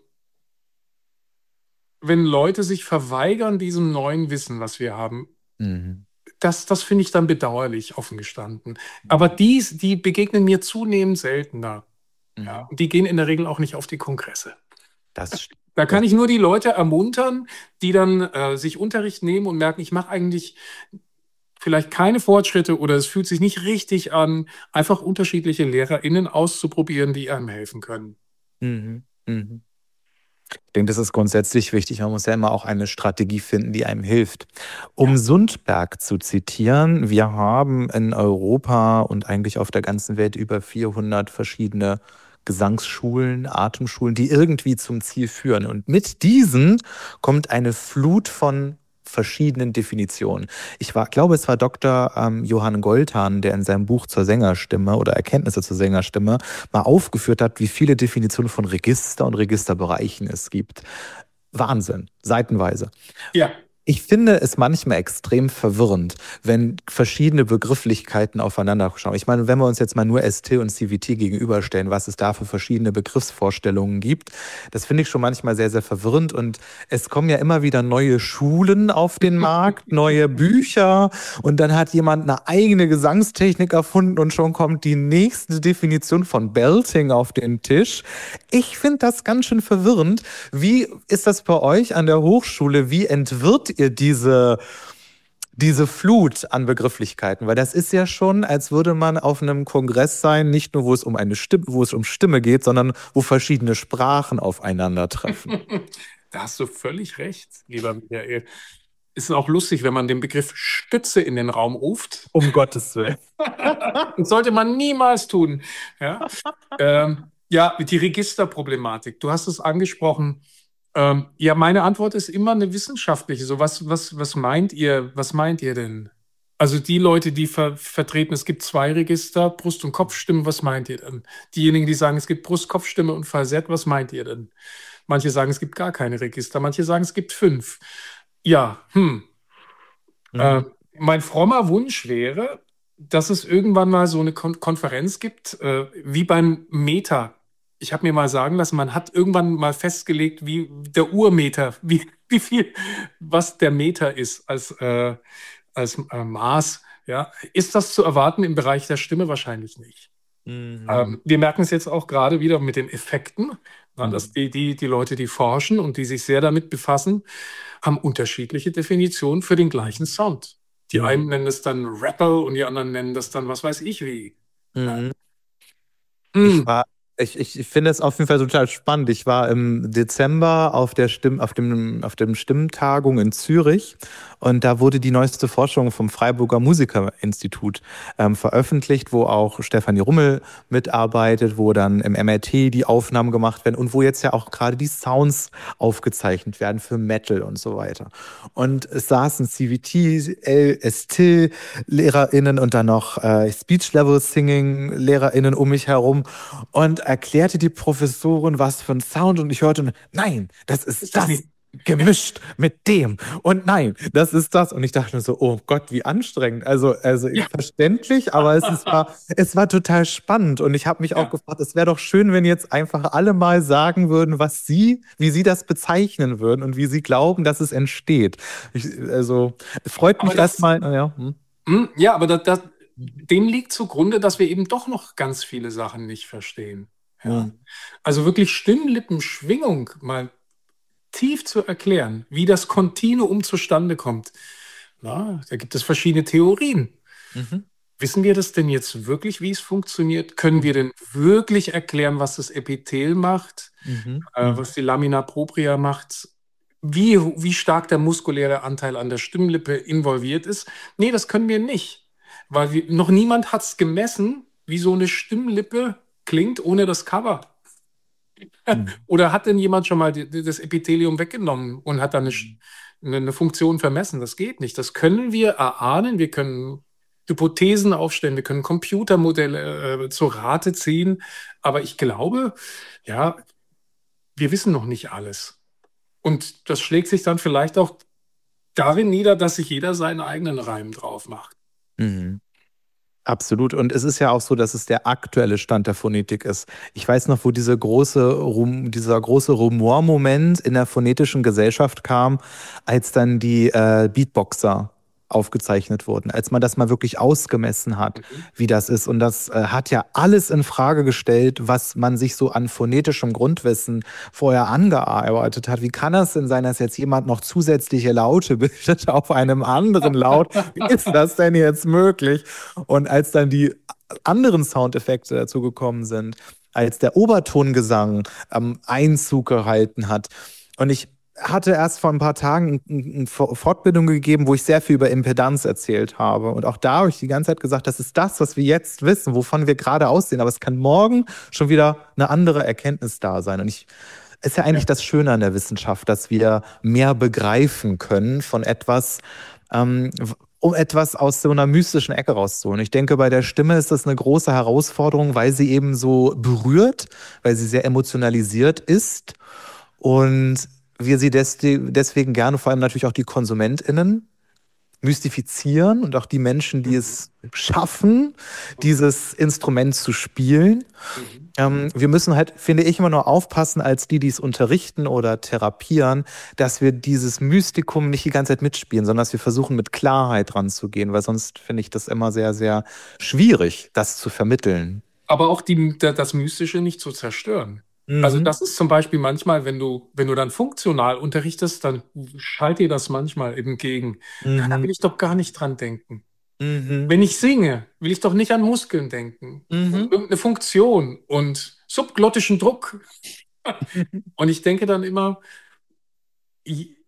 wenn Leute sich verweigern diesem neuen Wissen, was wir haben. Mhm. Das, das finde ich dann bedauerlich, offen gestanden. Aber dies, die begegnen mir zunehmend seltener. Ja. Mhm. Und die gehen in der Regel auch nicht auf die Kongresse. Das, Da das, kann ich nur die Leute ermuntern, die dann äh, sich Unterricht nehmen und merken, ich mache eigentlich vielleicht keine Fortschritte oder es fühlt sich nicht richtig an, einfach unterschiedliche LehrerInnen auszuprobieren, die einem helfen können. mhm. Mhm. Ich denke, das ist grundsätzlich wichtig. Man muss ja immer auch eine Strategie finden, die einem hilft. Um Ja. Sundberg zu zitieren, wir haben in Europa und eigentlich auf der ganzen Welt über vierhundert verschiedene Gesangsschulen, Atemschulen, die irgendwie zum Ziel führen. Und mit diesen kommt eine Flut von verschiedenen Definitionen. Ich war, glaube, es war Doktor Ähm, Johann Goltan, der in seinem Buch zur Sängerstimme oder Erkenntnisse zur Sängerstimme mal aufgeführt hat, wie viele Definitionen von Register und Registerbereichen es gibt. Wahnsinn, seitenweise. Ja. Ich finde es manchmal extrem verwirrend, wenn verschiedene Begrifflichkeiten aufeinander schauen. Ich meine, wenn wir uns jetzt mal nur S T und C V T gegenüberstellen, was es da für verschiedene Begriffsvorstellungen gibt, das finde ich schon manchmal sehr, sehr verwirrend. Und es kommen ja immer wieder neue Schulen auf den Markt, neue Bücher. Und dann hat jemand eine eigene Gesangstechnik erfunden und schon kommt die nächste Definition von Belting auf den Tisch. Ich finde das ganz schön verwirrend. Wie ist das bei euch an der Hochschule? Wie entwirrt ihr diese, diese Flut an Begrifflichkeiten? Weil das ist ja schon, als würde man auf einem Kongress sein, nicht nur, wo es um eine Stimme, wo es um Stimme geht, sondern wo verschiedene Sprachen aufeinandertreffen. Da hast du völlig recht, lieber Michael. Ist auch lustig, wenn man den Begriff Stütze in den Raum ruft. Um Gottes Willen. Das sollte man niemals tun. Ja, ähm, ja, die Registerproblematik. Du hast es angesprochen. Ähm, ja, meine Antwort ist immer eine wissenschaftliche. So, was, was, was meint ihr? Was meint ihr denn? Also die Leute, die ver vertreten, es gibt zwei Register, Brust- und Kopfstimme, was meint ihr denn? Diejenigen, die sagen, es gibt Brust, Kopfstimme und Falsett, was meint ihr denn? Manche sagen, es gibt gar keine Register, manche sagen, es gibt fünf. Ja, hm. Äh, Mhm. mein frommer Wunsch wäre, dass es irgendwann mal so eine Kon Konferenz gibt, äh, wie beim Meter. Ich habe mir mal sagen lassen, man hat irgendwann mal festgelegt, wie der Urmeter, wie, wie viel, was der Meter ist als, äh, als äh, Maß. Ja. Ist das zu erwarten im Bereich der Stimme? Wahrscheinlich nicht. Mhm. Ähm, wir merken es jetzt auch gerade wieder mit den Effekten, na, dass Mhm. die, die, die Leute, die forschen und die sich sehr damit befassen, haben unterschiedliche Definitionen für den gleichen Sound. Die Mhm. einen nennen es dann Rappel und die anderen nennen das dann was weiß ich wie. Mhm. Ich Hm. war Ich, ich ich finde es auf jeden Fall total spannend. Ich war im Dezember auf der Stimm, auf dem, auf dem Stimmtagung in Zürich und da wurde die neueste Forschung vom Freiburger Musikerinstitut ähm, veröffentlicht, wo auch Stefanie Rummel mitarbeitet, wo dann im M R T die Aufnahmen gemacht werden und wo jetzt ja auch gerade die Sounds aufgezeichnet werden für Metal und so weiter. Und es saßen C V T, L S T, LehrerInnen und dann noch äh, Speech Level Singing LehrerInnen um mich herum und erklärte die Professorin, was für ein Sound. Und ich hörte, nein, das ist Ist das das nicht? gemischt mit dem. Und nein, das ist das. Und ich dachte nur so, oh Gott, wie anstrengend. Also, also Ja. verständlich, aber es, ist, war, es war total spannend. Und ich habe mich auch Ja. gefragt, es wäre doch schön, wenn jetzt einfach alle mal sagen würden, was sie, wie sie das bezeichnen würden und wie sie glauben, dass es entsteht. Ich, also, es freut Aber mich das, erstmal. Ja, hm. hm, ja, aber das, das, dem liegt zugrunde, dass wir eben doch noch ganz viele Sachen nicht verstehen. Ja. Hm. Also wirklich Stimmlippenschwingung mal tief zu erklären, wie das Kontinuum zustande kommt. Na, da gibt es verschiedene Theorien. Mhm. Wissen wir das denn jetzt wirklich, wie es funktioniert? Können wir denn wirklich erklären, was das Epithel macht, Mhm. äh, Mhm. was die Lamina propria macht, wie, wie stark der muskuläre Anteil an der Stimmlippe involviert ist? Nee, das können wir nicht, weil wir, noch niemand hat es gemessen, wie so eine Stimmlippe klingt ohne das Cover. Mhm. Oder hat denn jemand schon mal die, die- das Epithelium weggenommen und hat dann eine, Sch- eine, eine Funktion vermessen? Das geht nicht. Das können wir erahnen. Wir können Hypothesen aufstellen. Wir können Computermodelle äh, zur Rate ziehen. Aber ich glaube, ja, wir wissen noch nicht alles. Und das schlägt sich dann vielleicht auch darin nieder, dass sich jeder seinen eigenen Reim drauf macht. Mhm. Absolut. Und es ist ja auch so, dass es der aktuelle Stand der Phonetik ist. Ich weiß noch, wo diese große, Rum, dieser große Rumormoment in der phonetischen Gesellschaft kam, als dann die äh, Beatboxer aufgezeichnet wurden, als man das mal wirklich ausgemessen hat, Mhm. wie das ist. Und das äh, hat ja alles in Frage gestellt, was man sich so an phonetischem Grundwissen vorher angearbeitet hat. Wie kann das denn sein, dass jetzt jemand noch zusätzliche Laute bildet auf einem anderen Laut? Wie ist das denn jetzt möglich? Und als dann die anderen Soundeffekte dazu gekommen sind, als der Obertongesang ähm, Einzug gehalten hat. Und ich hatte erst vor ein paar Tagen eine Fortbildung gegeben, wo ich sehr viel über Impedanz erzählt habe. Und auch da habe ich die ganze Zeit gesagt, das ist das, was wir jetzt wissen, wovon wir gerade aussehen. Aber es kann morgen schon wieder eine andere Erkenntnis da sein. Und ich ist ja eigentlich Ja. das Schöne an der Wissenschaft, dass wir mehr begreifen können von etwas, ähm, um etwas aus so einer mystischen Ecke rauszuholen. Ich denke, bei der Stimme ist das eine große Herausforderung, weil sie eben so berührt, weil sie sehr emotionalisiert ist und wir sie deswegen gerne, vor allem natürlich auch die KonsumentInnen, mystifizieren und auch die Menschen, die Mhm. es schaffen, dieses Instrument zu spielen. Mhm. Ähm, wir müssen halt, finde ich, immer nur aufpassen, als die, die es unterrichten oder therapieren, dass wir dieses Mystikum nicht die ganze Zeit mitspielen, sondern dass wir versuchen, mit Klarheit ranzugehen, weil sonst finde ich das immer sehr, sehr schwierig, das zu vermitteln. Aber auch die, da- das Mystische nicht zu zerstören. Also Mhm. das ist zum Beispiel manchmal, wenn du, wenn du dann funktional unterrichtest, dann schallt dir das manchmal entgegen. Ja, da will Mhm. ich doch gar nicht dran denken. Mhm. Wenn ich singe, will ich doch nicht an Muskeln denken und Mhm. irgendeine Funktion und subglottischen Druck. Und ich denke dann immer, i-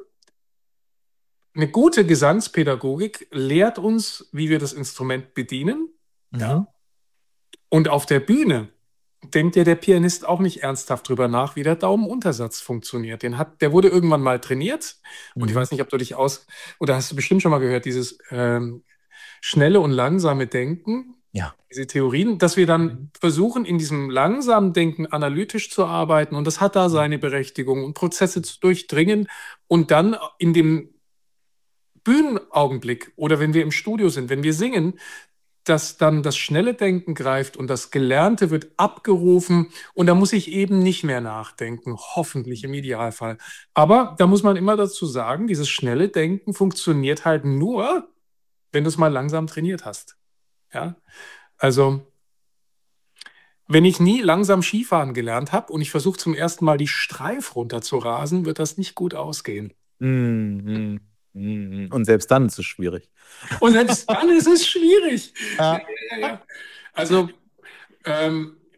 eine gute Gesangspädagogik lehrt uns, wie wir das Instrument bedienen. Ja. Mhm. Und auf der Bühne denkt ja der Pianist auch nicht ernsthaft drüber nach, wie der Daumenuntersatz funktioniert. Den hat, der wurde irgendwann mal trainiert. Und ich Mhm. weiß nicht, ob du dich aus, oder hast du bestimmt schon mal gehört, dieses ähm, schnelle und langsame Denken, Ja. diese Theorien, dass wir dann versuchen, in diesem langsamen Denken analytisch zu arbeiten. Und das hat da seine Berechtigung und Prozesse zu durchdringen und dann in dem Bühnenaugenblick oder wenn wir im Studio sind, wenn wir singen, dass dann das schnelle Denken greift und das Gelernte wird abgerufen und da muss ich eben nicht mehr nachdenken, hoffentlich im Idealfall. Aber da muss man immer dazu sagen, dieses schnelle Denken funktioniert halt nur, wenn du es mal langsam trainiert hast. Ja? Also, wenn ich nie langsam Skifahren gelernt habe und ich versuche zum ersten Mal die Streif runter zu rasen, wird das nicht gut ausgehen. Mhm. Mhm. Und selbst dann ist es schwierig. Und selbst dann ist es schwierig. Ja, Ja. ja, ja. Also, ähm,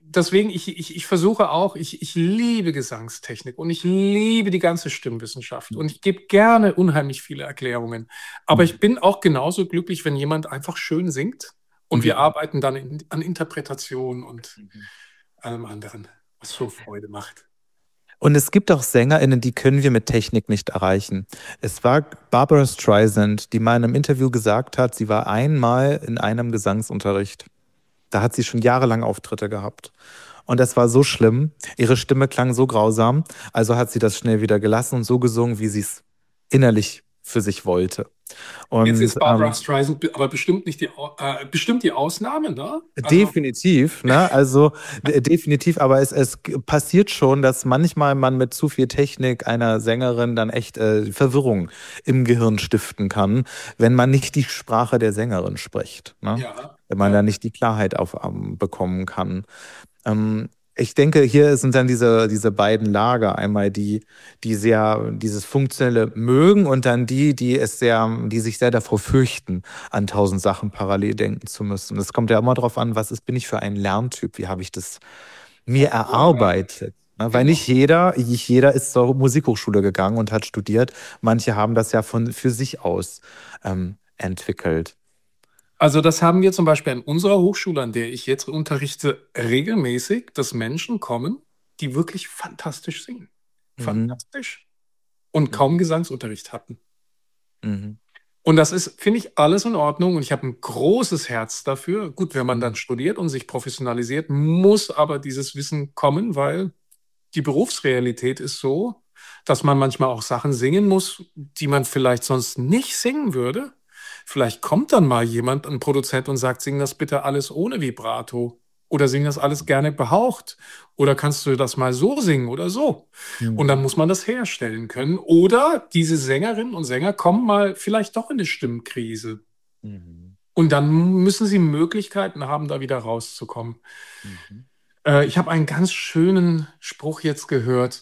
deswegen, ich, ich, ich versuche auch, ich, ich liebe Gesangstechnik und ich liebe die ganze Stimmwissenschaft und ich gebe gerne unheimlich viele Erklärungen. Aber ich bin auch genauso glücklich, wenn jemand einfach schön singt und wir Mhm. arbeiten dann in, an Interpretation und allem anderen, was so Freude macht. Und es gibt auch SängerInnen, die können wir mit Technik nicht erreichen. Es war Barbra Streisand, die mal in einem Interview gesagt hat, sie war einmal in einem Gesangsunterricht. Da hat sie schon jahrelang Auftritte gehabt. Und das war so schlimm. Ihre Stimme klang so grausam. Also hat sie das schnell wieder gelassen und so gesungen, wie sie es innerlich für sich wollte. Jetzt Und ist Barbra ähm, Streisand be- aber bestimmt nicht die, Au- äh, bestimmt die Ausnahme, ne? Also, definitiv, ne? Also de- definitiv, aber es, es g- passiert schon, dass manchmal man mit zu viel Technik einer Sängerin dann echt äh, Verwirrung im Gehirn stiften kann, wenn man nicht die Sprache der Sängerin spricht, ne? ja, Wenn man da ja. nicht die Klarheit auf, ähm, bekommen kann. Ähm, ich denke, hier sind dann diese, diese beiden Lager. Einmal die, die sehr dieses Funktionelle mögen und dann die, die es sehr, die sich sehr davor fürchten, an tausend Sachen parallel denken zu müssen. Es kommt ja immer darauf an, was ist, bin ich für ein Lerntyp? Wie habe ich das mir Hervorragend. erarbeitet? Ne, weil Genau. nicht jeder, nicht jeder ist zur Musikhochschule gegangen und hat studiert. Manche haben das ja von für sich aus ähm, entwickelt. Also das haben wir zum Beispiel an unserer Hochschule, an der ich jetzt unterrichte, regelmäßig, dass Menschen kommen, die wirklich fantastisch singen. Mhm. Fantastisch. Und kaum Gesangsunterricht hatten. Mhm. Und das ist, finde ich, alles in Ordnung. Und ich habe ein großes Herz dafür. Gut, wenn man dann studiert und sich professionalisiert, muss aber dieses Wissen kommen, weil die Berufsrealität ist so, dass man manchmal auch Sachen singen muss, die man vielleicht sonst nicht singen würde. Vielleicht kommt dann mal jemand, ein Produzent, und sagt, sing das bitte alles ohne Vibrato. Oder sing das alles gerne behaucht. Oder kannst du das mal so singen oder so. Und dann Mhm. muss man das herstellen können. Oder diese Sängerinnen und Sänger kommen mal vielleicht doch in eine Stimmkrise. Mhm. Und dann müssen sie Möglichkeiten haben, da wieder rauszukommen. Mhm. Äh, ich habe einen ganz schönen Spruch jetzt gehört.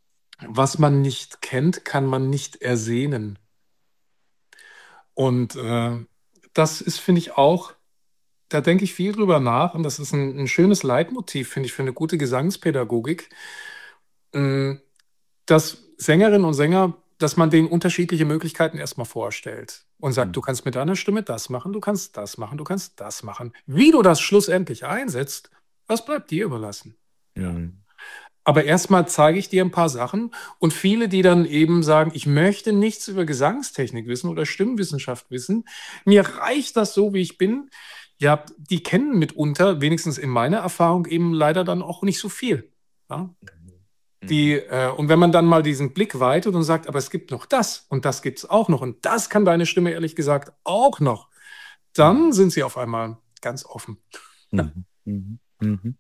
Was man nicht kennt, kann man nicht ersehnen. Und äh, das ist, finde ich, auch, da denke ich viel drüber nach. Und das ist ein, ein schönes Leitmotiv, finde ich, für eine gute Gesangspädagogik, mh, dass Sängerinnen und Sänger, dass man denen unterschiedliche Möglichkeiten erstmal vorstellt und sagt, du Mhm. kannst mit deiner Stimme das machen, du kannst das machen, du kannst das machen. Wie du das schlussendlich einsetzt, das bleibt dir überlassen. Ja. Mhm. Aber erstmal zeige ich dir ein paar Sachen und viele, die dann eben sagen, ich möchte nichts über Gesangstechnik wissen oder Stimmwissenschaft wissen, mir reicht das so, wie ich bin. Ja, die kennen mitunter, wenigstens in meiner Erfahrung, eben leider dann auch nicht so viel. Ja? Die, Mhm. äh, und wenn man dann mal diesen Blick weitet und sagt, aber es gibt noch das und das gibt es auch noch und das kann deine Stimme ehrlich gesagt auch noch, dann Mhm. sind sie auf einmal ganz offen. Ja. Mhm. Mhm. Mhm.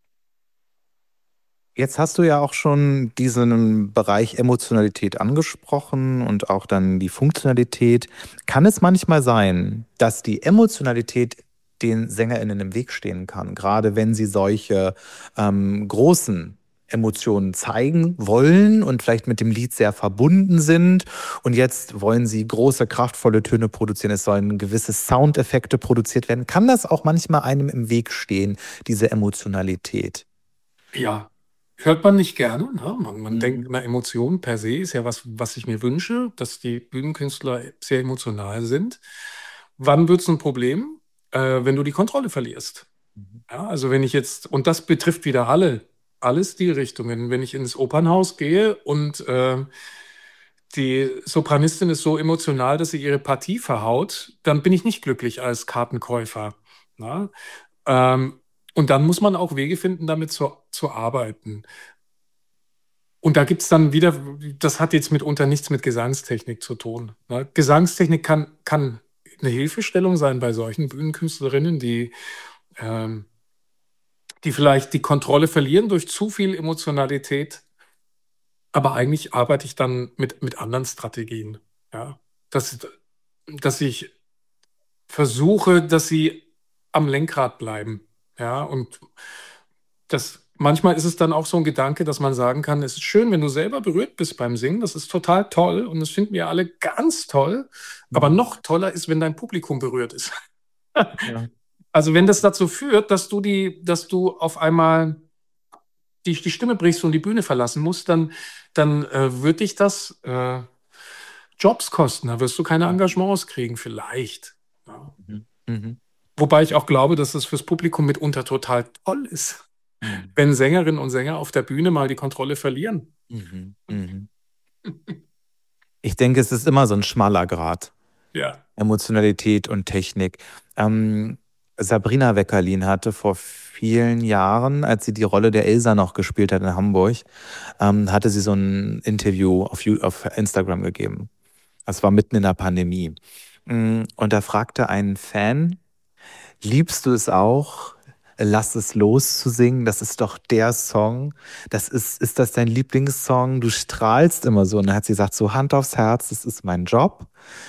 Jetzt hast du ja auch schon diesen Bereich Emotionalität angesprochen und auch dann die Funktionalität. Kann es manchmal sein, dass die Emotionalität den SängerInnen im Weg stehen kann, gerade wenn sie solche ähm, großen Emotionen zeigen wollen und vielleicht mit dem Lied sehr verbunden sind und jetzt wollen sie große, kraftvolle Töne produzieren, es sollen gewisse Soundeffekte produziert werden. Kann das auch manchmal einem im Weg stehen, diese Emotionalität? Ja, hört man nicht gerne. Ne? Man, man denkt Mhm. immer, Emotionen per se ist ja was, was ich mir wünsche, dass die Bühnenkünstler sehr emotional sind. Wann wird es ein Problem? Äh, wenn du die Kontrolle verlierst. Mhm. Ja, also wenn ich jetzt, und das betrifft wieder alle, alle Stilrichtungen. Wenn ich ins Opernhaus gehe und äh, die Sopranistin ist so emotional, dass sie ihre Partie verhaut, dann bin ich nicht glücklich als Kartenkäufer. Na? Ähm, und dann muss man auch Wege finden, damit zu, zu arbeiten. Und da gibt es dann wieder, das hat jetzt mitunter nichts mit Gesangstechnik zu tun. Ne? Gesangstechnik kann, kann eine Hilfestellung sein bei solchen Bühnenkünstlerinnen, die, ähm, die vielleicht die Kontrolle verlieren durch zu viel Emotionalität. Aber eigentlich arbeite ich dann mit, mit anderen Strategien. Ja? Dass, dass ich versuche, dass sie am Lenkrad bleiben. Ja, und das, manchmal ist es dann auch so ein Gedanke, dass man sagen kann, es ist schön, wenn du selber berührt bist beim Singen. Das ist total toll und das finden wir alle ganz toll. Aber Mhm. noch toller ist, wenn dein Publikum berührt ist. Ja. Also wenn das dazu führt, dass du die, dass du auf einmal die, die Stimme brichst und die Bühne verlassen musst, dann, dann äh, wird dich das äh, Jobs kosten. Da wirst du keine Engagements kriegen, vielleicht. Ja. Mhm. Mhm. Wobei ich auch glaube, dass es fürs Publikum mitunter total toll ist, Mhm. wenn Sängerinnen und Sänger auf der Bühne mal die Kontrolle verlieren. Mhm. Mhm. Ich denke, es ist immer so ein schmaler Grat. Ja. Emotionalität und Technik. Ähm, Sabrina Weckerlin hatte vor vielen Jahren, als sie die Rolle der Elsa noch gespielt hat in Hamburg, ähm, hatte sie so ein Interview auf, You- auf Instagram gegeben. Das war mitten in der Pandemie. Mm, Und da fragte ein Fan, liebst du es auch, Lass es los zu singen? Das ist doch der Song. Das ist, ist das dein Lieblingssong? Du strahlst immer so. Und dann hat sie gesagt, so Hand aufs Herz, das ist mein Job.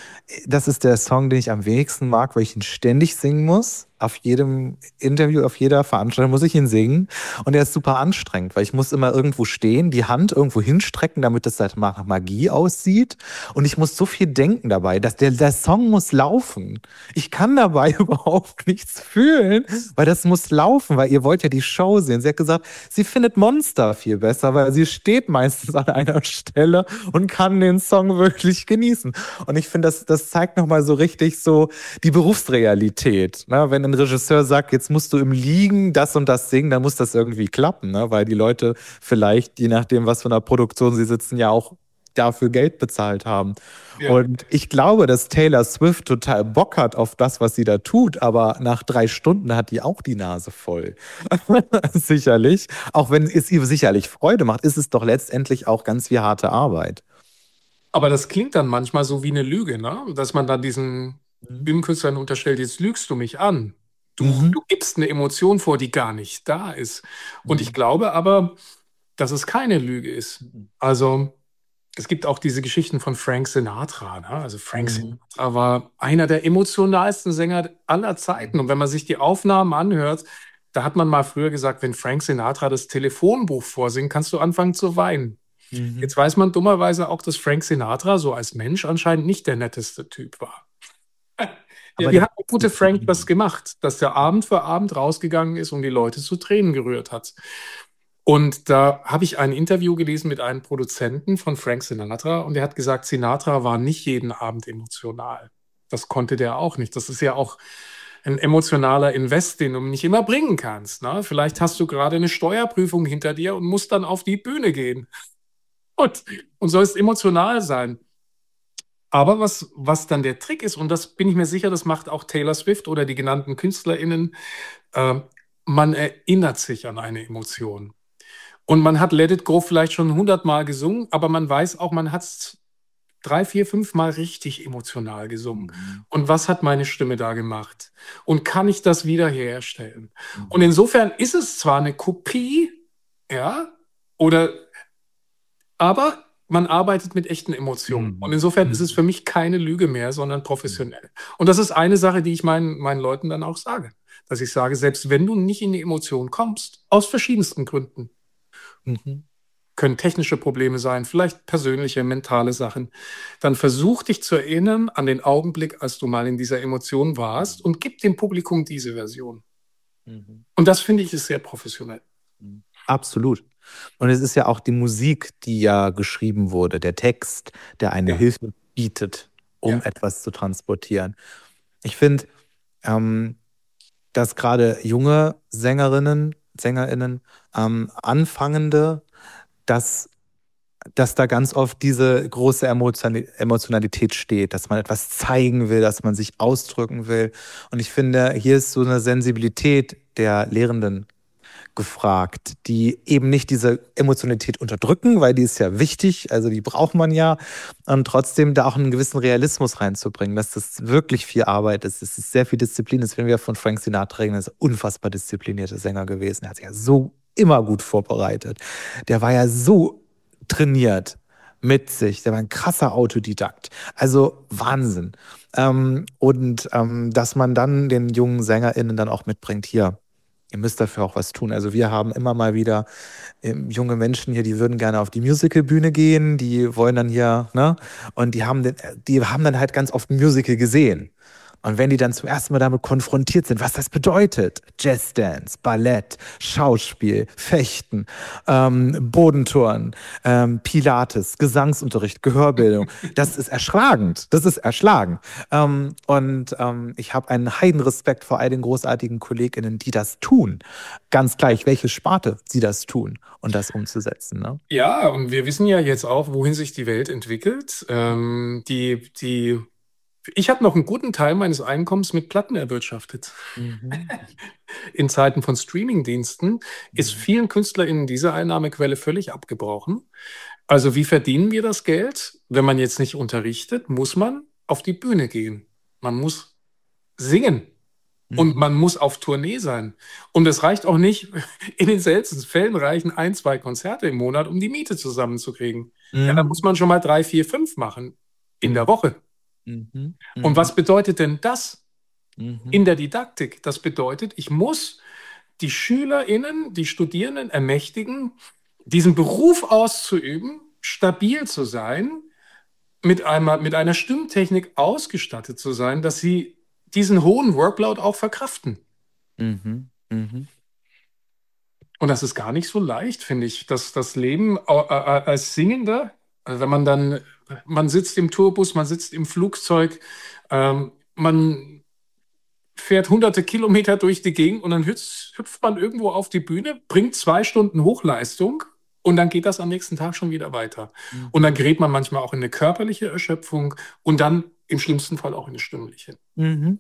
Das ist der Song, den ich am wenigsten mag, weil ich ihn ständig singen muss. Auf jedem Interview, auf jeder Veranstaltung muss ich ihn singen. Und er ist super anstrengend, weil ich muss immer irgendwo stehen, die Hand irgendwo hinstrecken, damit es halt nach Magie aussieht. Und ich muss so viel denken dabei, dass der, der Song muss laufen. Ich kann dabei überhaupt nichts fühlen, weil das muss laufen, weil ihr wollt ja die Show sehen. Sie hat gesagt, sie findet Monster viel besser, weil sie steht meistens an einer Stelle und kann den Song wirklich genießen. Und ich finde, das, das zeigt nochmal so richtig so die Berufsrealität. Ne? Wenn ein Regisseur sagt, jetzt musst du im Liegen das und das singen, dann muss das irgendwie klappen, ne? Weil die Leute vielleicht, je nachdem, was für einer Produktion sie sitzen, ja auch dafür Geld bezahlt haben. Ja. Und ich glaube, dass Taylor Swift total Bock hat auf das, was sie da tut, aber nach drei Stunden hat die auch die Nase voll. Sicherlich. Auch wenn es ihr sicherlich Freude macht, ist es doch letztendlich auch ganz viel harte Arbeit. Aber das klingt dann manchmal so wie eine Lüge, ne? Dass man dann diesen Bühnenkünstlern unterstellt, jetzt lügst du mich an. Du, Mhm. du gibst eine Emotion vor, die gar nicht da ist. Und ich Mhm. glaube aber, dass es keine Lüge ist. Mhm. Also es gibt auch diese Geschichten von Frank Sinatra. Ne? Also Frank Mhm. Sinatra war einer der emotionalsten Sänger aller Zeiten. Und wenn man sich die Aufnahmen anhört, da hat man mal früher gesagt, wenn Frank Sinatra das Telefonbuch vorsingt, kannst du anfangen zu weinen. Mhm. Jetzt weiß man dummerweise auch, dass Frank Sinatra so als Mensch anscheinend nicht der netteste Typ war. Aber Wie der hat der gute Frank das gemacht, dass der Abend für Abend rausgegangen ist und die Leute zu Tränen gerührt hat? Und da habe ich ein Interview gelesen mit einem Produzenten von Frank Sinatra und der hat gesagt, Sinatra war nicht jeden Abend emotional. Das konnte der auch nicht. Das ist ja auch ein emotionaler Invest, den du nicht immer bringen kannst. Ne? Vielleicht hast du gerade eine Steuerprüfung hinter dir und musst dann auf die Bühne gehen und, und sollst emotional sein. Aber was, was dann der Trick ist, und das bin ich mir sicher, das macht auch Taylor Swift oder die genannten KünstlerInnen, äh, man erinnert sich an eine Emotion. Und man hat Let It Go vielleicht schon hundertmal gesungen, aber man weiß auch, man hat es drei, vier, fünf Mal richtig emotional gesungen. Mhm. Und was hat meine Stimme da gemacht? Und kann ich das wiederherstellen? Mhm. Und insofern ist es zwar eine Kopie, ja, oder, aber man arbeitet mit echten Emotionen. Mhm. Und insofern Mhm. ist es für mich keine Lüge mehr, sondern professionell. Und das ist eine Sache, die ich meinen, meinen Leuten dann auch sage. Dass ich sage, selbst wenn du nicht in die Emotion kommst, aus verschiedensten Gründen, Mhm. können technische Probleme sein, vielleicht persönliche, mentale Sachen, dann versuch dich zu erinnern an den Augenblick, als du mal in dieser Emotion warst und gib dem Publikum diese Version. Mhm. Und das finde ich ist sehr professionell. Absolut. Und es ist ja auch die Musik, die ja geschrieben wurde, der Text, der eine Ja. Hilfe bietet, um Ja. etwas zu transportieren. Ich finde, ähm, dass gerade junge Sängerinnen, SängerInnen, ähm, Anfangende, dass, dass da ganz oft diese große Emotion- Emotionalität steht, dass man etwas zeigen will, dass man sich ausdrücken will. Und ich finde, hier ist so eine Sensibilität der Lehrenden gefragt, die eben nicht diese Emotionalität unterdrücken, weil die ist ja wichtig, also die braucht man ja, und trotzdem da auch einen gewissen Realismus reinzubringen, dass das wirklich viel Arbeit ist, dass es sehr viel Disziplin ist. Wenn wir von Frank Sinatra reden, ist er ein unfassbar disziplinierter Sänger gewesen. Er hat sich ja so immer gut vorbereitet. Der war ja so trainiert mit sich. Der war ein krasser Autodidakt. Also Wahnsinn. Ähm, und ähm, dass man dann den jungen SängerInnen dann auch mitbringt, hier, ihr müsst dafür auch was tun. Also wir haben immer mal wieder ähm, junge Menschen hier, die würden gerne auf die Musicalbühne gehen, die wollen dann hier, ne? Und die haben, den, die haben dann halt ganz oft ein Musical gesehen. Und wenn die dann zum ersten Mal damit konfrontiert sind, was das bedeutet, Jazzdance, Ballett, Schauspiel, Fechten, ähm, Bodenturnen, ähm, Pilates, Gesangsunterricht, Gehörbildung, das ist erschlagend, das ist erschlagend. Ähm, und ähm, ich habe einen Heidenrespekt vor all den großartigen KollegInnen, die das tun. Ganz gleich, welche Sparte sie das tun und das umzusetzen. Ne? Ja, und wir wissen ja jetzt auch, wohin sich die Welt entwickelt. Ähm, die, die, ich habe noch einen guten Teil meines Einkommens mit Platten erwirtschaftet. Mhm. In Zeiten von Streamingdiensten ist Mhm. vielen KünstlerInnen diese Einnahmequelle völlig abgebrochen. Also wie verdienen wir das Geld? Wenn man jetzt nicht unterrichtet, muss man auf die Bühne gehen. Man muss singen. Und Mhm. man muss auf Tournee sein. Und es reicht auch nicht, in den seltensten Fällen reichen ein, zwei Konzerte im Monat, um die Miete zusammenzukriegen. Ja, da muss Mhm. man schon mal drei, vier, fünf machen in der Woche. Mhm. Und Mhm. was bedeutet denn das Mhm. in der Didaktik? Das bedeutet, ich muss die SchülerInnen, die Studierenden ermächtigen, diesen Beruf auszuüben, stabil zu sein, mit einer, mit einer Stimmtechnik ausgestattet zu sein, dass sie diesen hohen Workload auch verkraften. Mhm. Mhm. Und das ist gar nicht so leicht, finde ich, dass das Leben au- äh, äh, als Singender, also wenn man dann, man sitzt im Tourbus, man sitzt im Flugzeug, ähm, man fährt hunderte Kilometer durch die Gegend und dann hüpft, hüpft man irgendwo auf die Bühne, bringt zwei Stunden Hochleistung und dann geht das am nächsten Tag schon wieder weiter. Und dann Mhm. gerät man manchmal auch in eine körperliche Erschöpfung und dann im schlimmsten Fall auch in eine stimmliche. Mhm.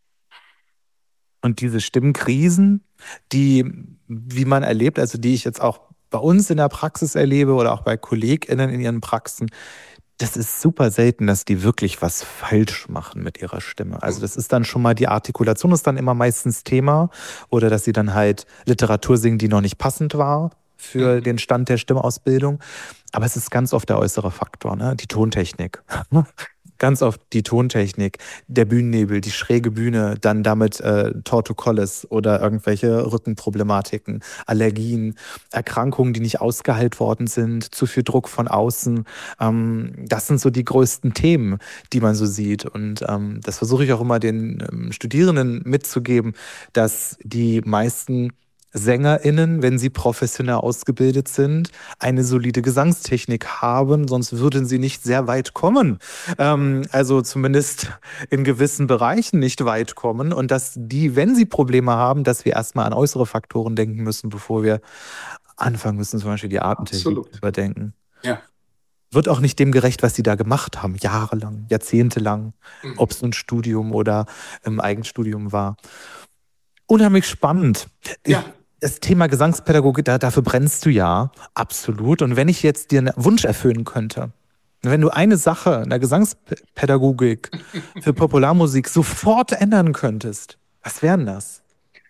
Und diese Stimmkrisen, die, wie man erlebt, also die ich jetzt auch bei uns in der Praxis erlebe oder auch bei KollegInnen in ihren Praxen, das ist super selten, dass die wirklich was falsch machen mit ihrer Stimme. Also das ist dann schon mal, die Artikulation ist dann immer meistens Thema oder dass sie dann halt Literatur singen, die noch nicht passend war für Mhm. den Stand der Stimmausbildung. Aber es ist ganz oft der äußere Faktor, ne? Die Tontechnik. Ganz oft die Tontechnik, der Bühnennebel, die schräge Bühne, dann damit äh, Torticollis oder irgendwelche Rückenproblematiken, Allergien, Erkrankungen, die nicht ausgeheilt worden sind, zu viel Druck von außen. Ähm, das sind so die größten Themen, die man so sieht. Und ähm, das versuche ich auch immer den ähm, Studierenden mitzugeben, dass die meisten SängerInnen, wenn sie professionell ausgebildet sind, eine solide Gesangstechnik haben, sonst würden sie nicht sehr weit kommen. Ähm, also zumindest in gewissen Bereichen nicht weit kommen. Und dass die, wenn sie Probleme haben, dass wir erstmal an äußere Faktoren denken müssen, bevor wir anfangen müssen, zum Beispiel die Atemtechnik zu Absolut. überdenken. Ja. Wird auch nicht dem gerecht, was sie da gemacht haben, jahrelang, jahrzehntelang, ob Mhm. es ein Studium oder im Eigenstudium war. Unheimlich spannend. Ja. Das Thema Gesangspädagogik, da, dafür brennst du ja, absolut. Und wenn ich jetzt dir einen Wunsch erfüllen könnte, wenn du eine Sache in der Gesangspädagogik für Popularmusik sofort ändern könntest, was wären das?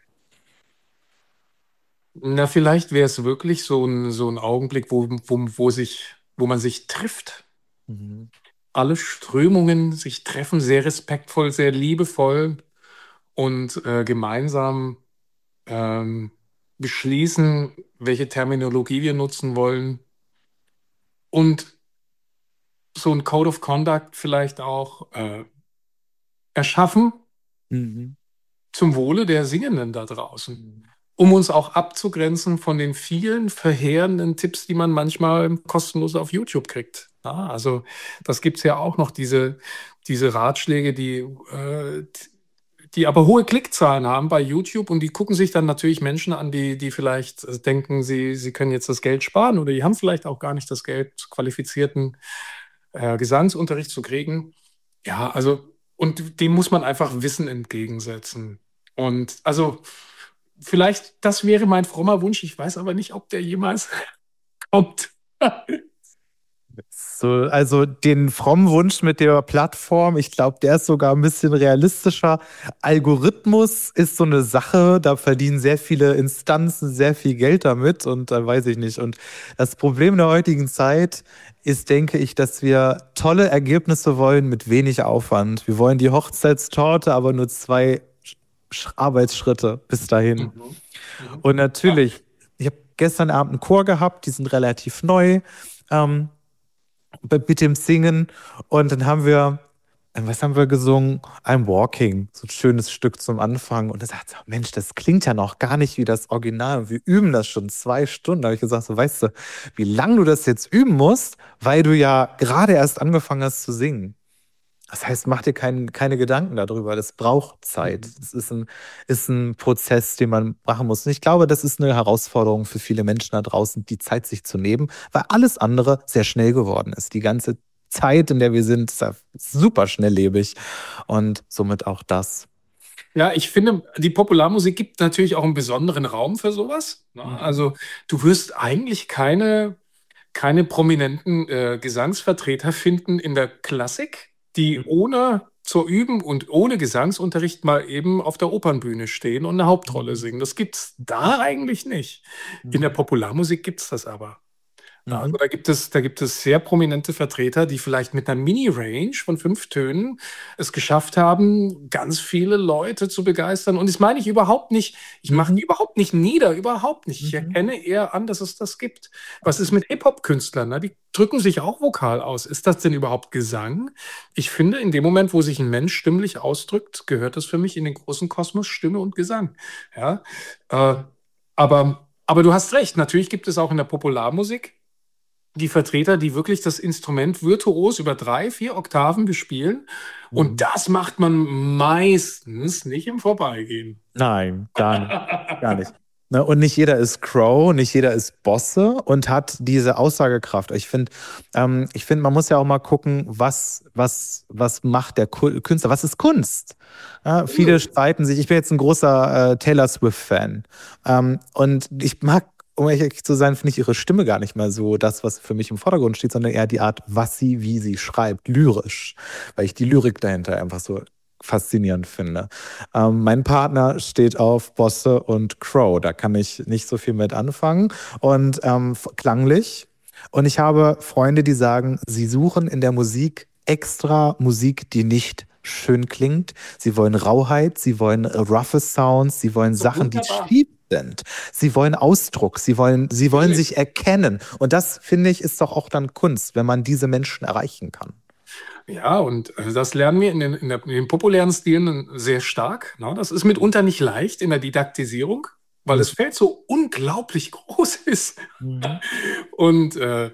Na, vielleicht wäre es wirklich so ein, so ein Augenblick, wo, wo, wo sich, wo man sich trifft. Mhm. Alle Strömungen sich treffen, sehr respektvoll, sehr liebevoll und äh, gemeinsam ähm, beschließen, welche Terminologie wir nutzen wollen und so ein Code of Conduct vielleicht auch äh, erschaffen Mhm. zum Wohle der Singenden da draußen, Mhm. um uns auch abzugrenzen von den vielen verheerenden Tipps, die man manchmal kostenlos auf YouTube kriegt. Ja, also das gibt es ja auch noch, diese, diese Ratschläge, die, äh, die aber hohe Klickzahlen haben bei YouTube und die gucken sich dann natürlich Menschen an, die, die vielleicht denken, sie, sie können jetzt das Geld sparen oder die haben vielleicht auch gar nicht das Geld, qualifizierten äh, Gesangsunterricht zu kriegen. Ja, also, und dem muss man einfach Wissen entgegensetzen. Und also, vielleicht, das wäre mein frommer Wunsch. Ich weiß aber nicht, ob der jemals kommt. So, also den frommen Wunsch mit der Plattform, ich glaube, der ist sogar ein bisschen realistischer. Algorithmus ist so eine Sache, da verdienen sehr viele Instanzen sehr viel Geld damit und da weiß ich nicht. Und das Problem der heutigen Zeit ist, denke ich, dass wir tolle Ergebnisse wollen mit wenig Aufwand. Wir wollen die Hochzeitstorte, aber nur zwei Sch- Arbeitsschritte bis dahin. Mhm. Mhm. Und Ja. natürlich, ich habe gestern Abend einen Chor gehabt, die sind relativ neu. Ähm, bei- mit dem Singen. Und dann haben wir was haben wir gesungen? I'm Walking, so ein schönes Stück zum Anfang. Und er sagt so, Mensch, das klingt ja noch gar nicht wie das Original. Und wir üben das schon zwei Stunden. Da habe ich gesagt, so, weißt du, wie lange du das jetzt üben musst, weil du ja gerade erst angefangen hast zu singen. Das heißt, mach dir kein, keine Gedanken darüber. Das braucht Zeit. Mhm. Es ist ein, ist ein Prozess, den man machen muss. Und ich glaube, das ist eine Herausforderung für viele Menschen da draußen, die Zeit sich zu nehmen, weil alles andere sehr schnell geworden ist. Die ganze Zeit, in der wir sind, ist ja super schnelllebig und somit auch das. Ja, ich finde, die Popularmusik gibt natürlich auch einen besonderen Raum für sowas. Ne? Mhm. Also du wirst eigentlich keine, keine prominenten äh, Gesangsvertreter finden in der Klassik, die Mhm. ohne zu üben und ohne Gesangsunterricht mal eben auf der Opernbühne stehen und eine Hauptrolle Mhm. singen. Das gibt's da eigentlich nicht. In der Mhm. Popularmusik gibt's das aber. Ja, also Mhm. da gibt es, da gibt es sehr prominente Vertreter, die vielleicht mit einer Mini-Range von fünf Tönen es geschafft haben, ganz viele Leute zu begeistern. Und das meine ich überhaupt nicht, ich mache die Mhm. überhaupt nicht nieder, überhaupt nicht. Ich Mhm. erkenne eher an, dass es das gibt. Was ist Okay. mit Hip-Hop-Künstlern? Ne? Die drücken sich auch vokal aus. Ist das denn überhaupt Gesang? Ich finde, in dem Moment, wo sich ein Mensch stimmlich ausdrückt, gehört das für mich in den großen Kosmos Stimme und Gesang. Ja, äh, aber, aber du hast recht, natürlich gibt es auch in der Popularmusik die Vertreter, die wirklich das Instrument virtuos über drei, vier Oktaven bespielen. Und Mhm. das macht man meistens nicht im Vorbeigehen. Nein, gar nicht. Gar nicht. Ne, und nicht jeder ist Crow, nicht jeder ist Bosse und hat diese Aussagekraft. Ich finde, ähm, ich finde, man muss ja auch mal gucken, was, was, was macht der Ku- Künstler, was ist Kunst? Ja, viele streiten sich. Ich bin jetzt ein großer äh, Taylor Swift-Fan. Ähm, und ich mag, um ehrlich zu sein, finde ich ihre Stimme gar nicht mehr so das, was für mich im Vordergrund steht, sondern eher die Art, was sie, wie sie schreibt, lyrisch. Weil ich die Lyrik dahinter einfach so faszinierend finde. Ähm, mein Partner steht auf Bosse und Crow. Da kann ich nicht so viel mit anfangen. Und ähm, f- klanglich. Und ich habe Freunde, die sagen, sie suchen in der Musik extra Musik, die nicht schön klingt. Sie wollen Rauheit, sie wollen äh, roughe Sounds, sie wollen So Sachen, die wunderbar. schief sind. Sie wollen Ausdruck, sie wollen, sie wollen Natürlich. sich erkennen. Und das, finde ich, ist doch auch dann Kunst, wenn man diese Menschen erreichen kann. Ja, und äh, das lernen wir in den, in der, in den populären Stilen sehr stark. Ne? Das ist mitunter nicht leicht in der Didaktisierung, weil das Feld so unglaublich groß ist. Mhm. Und äh,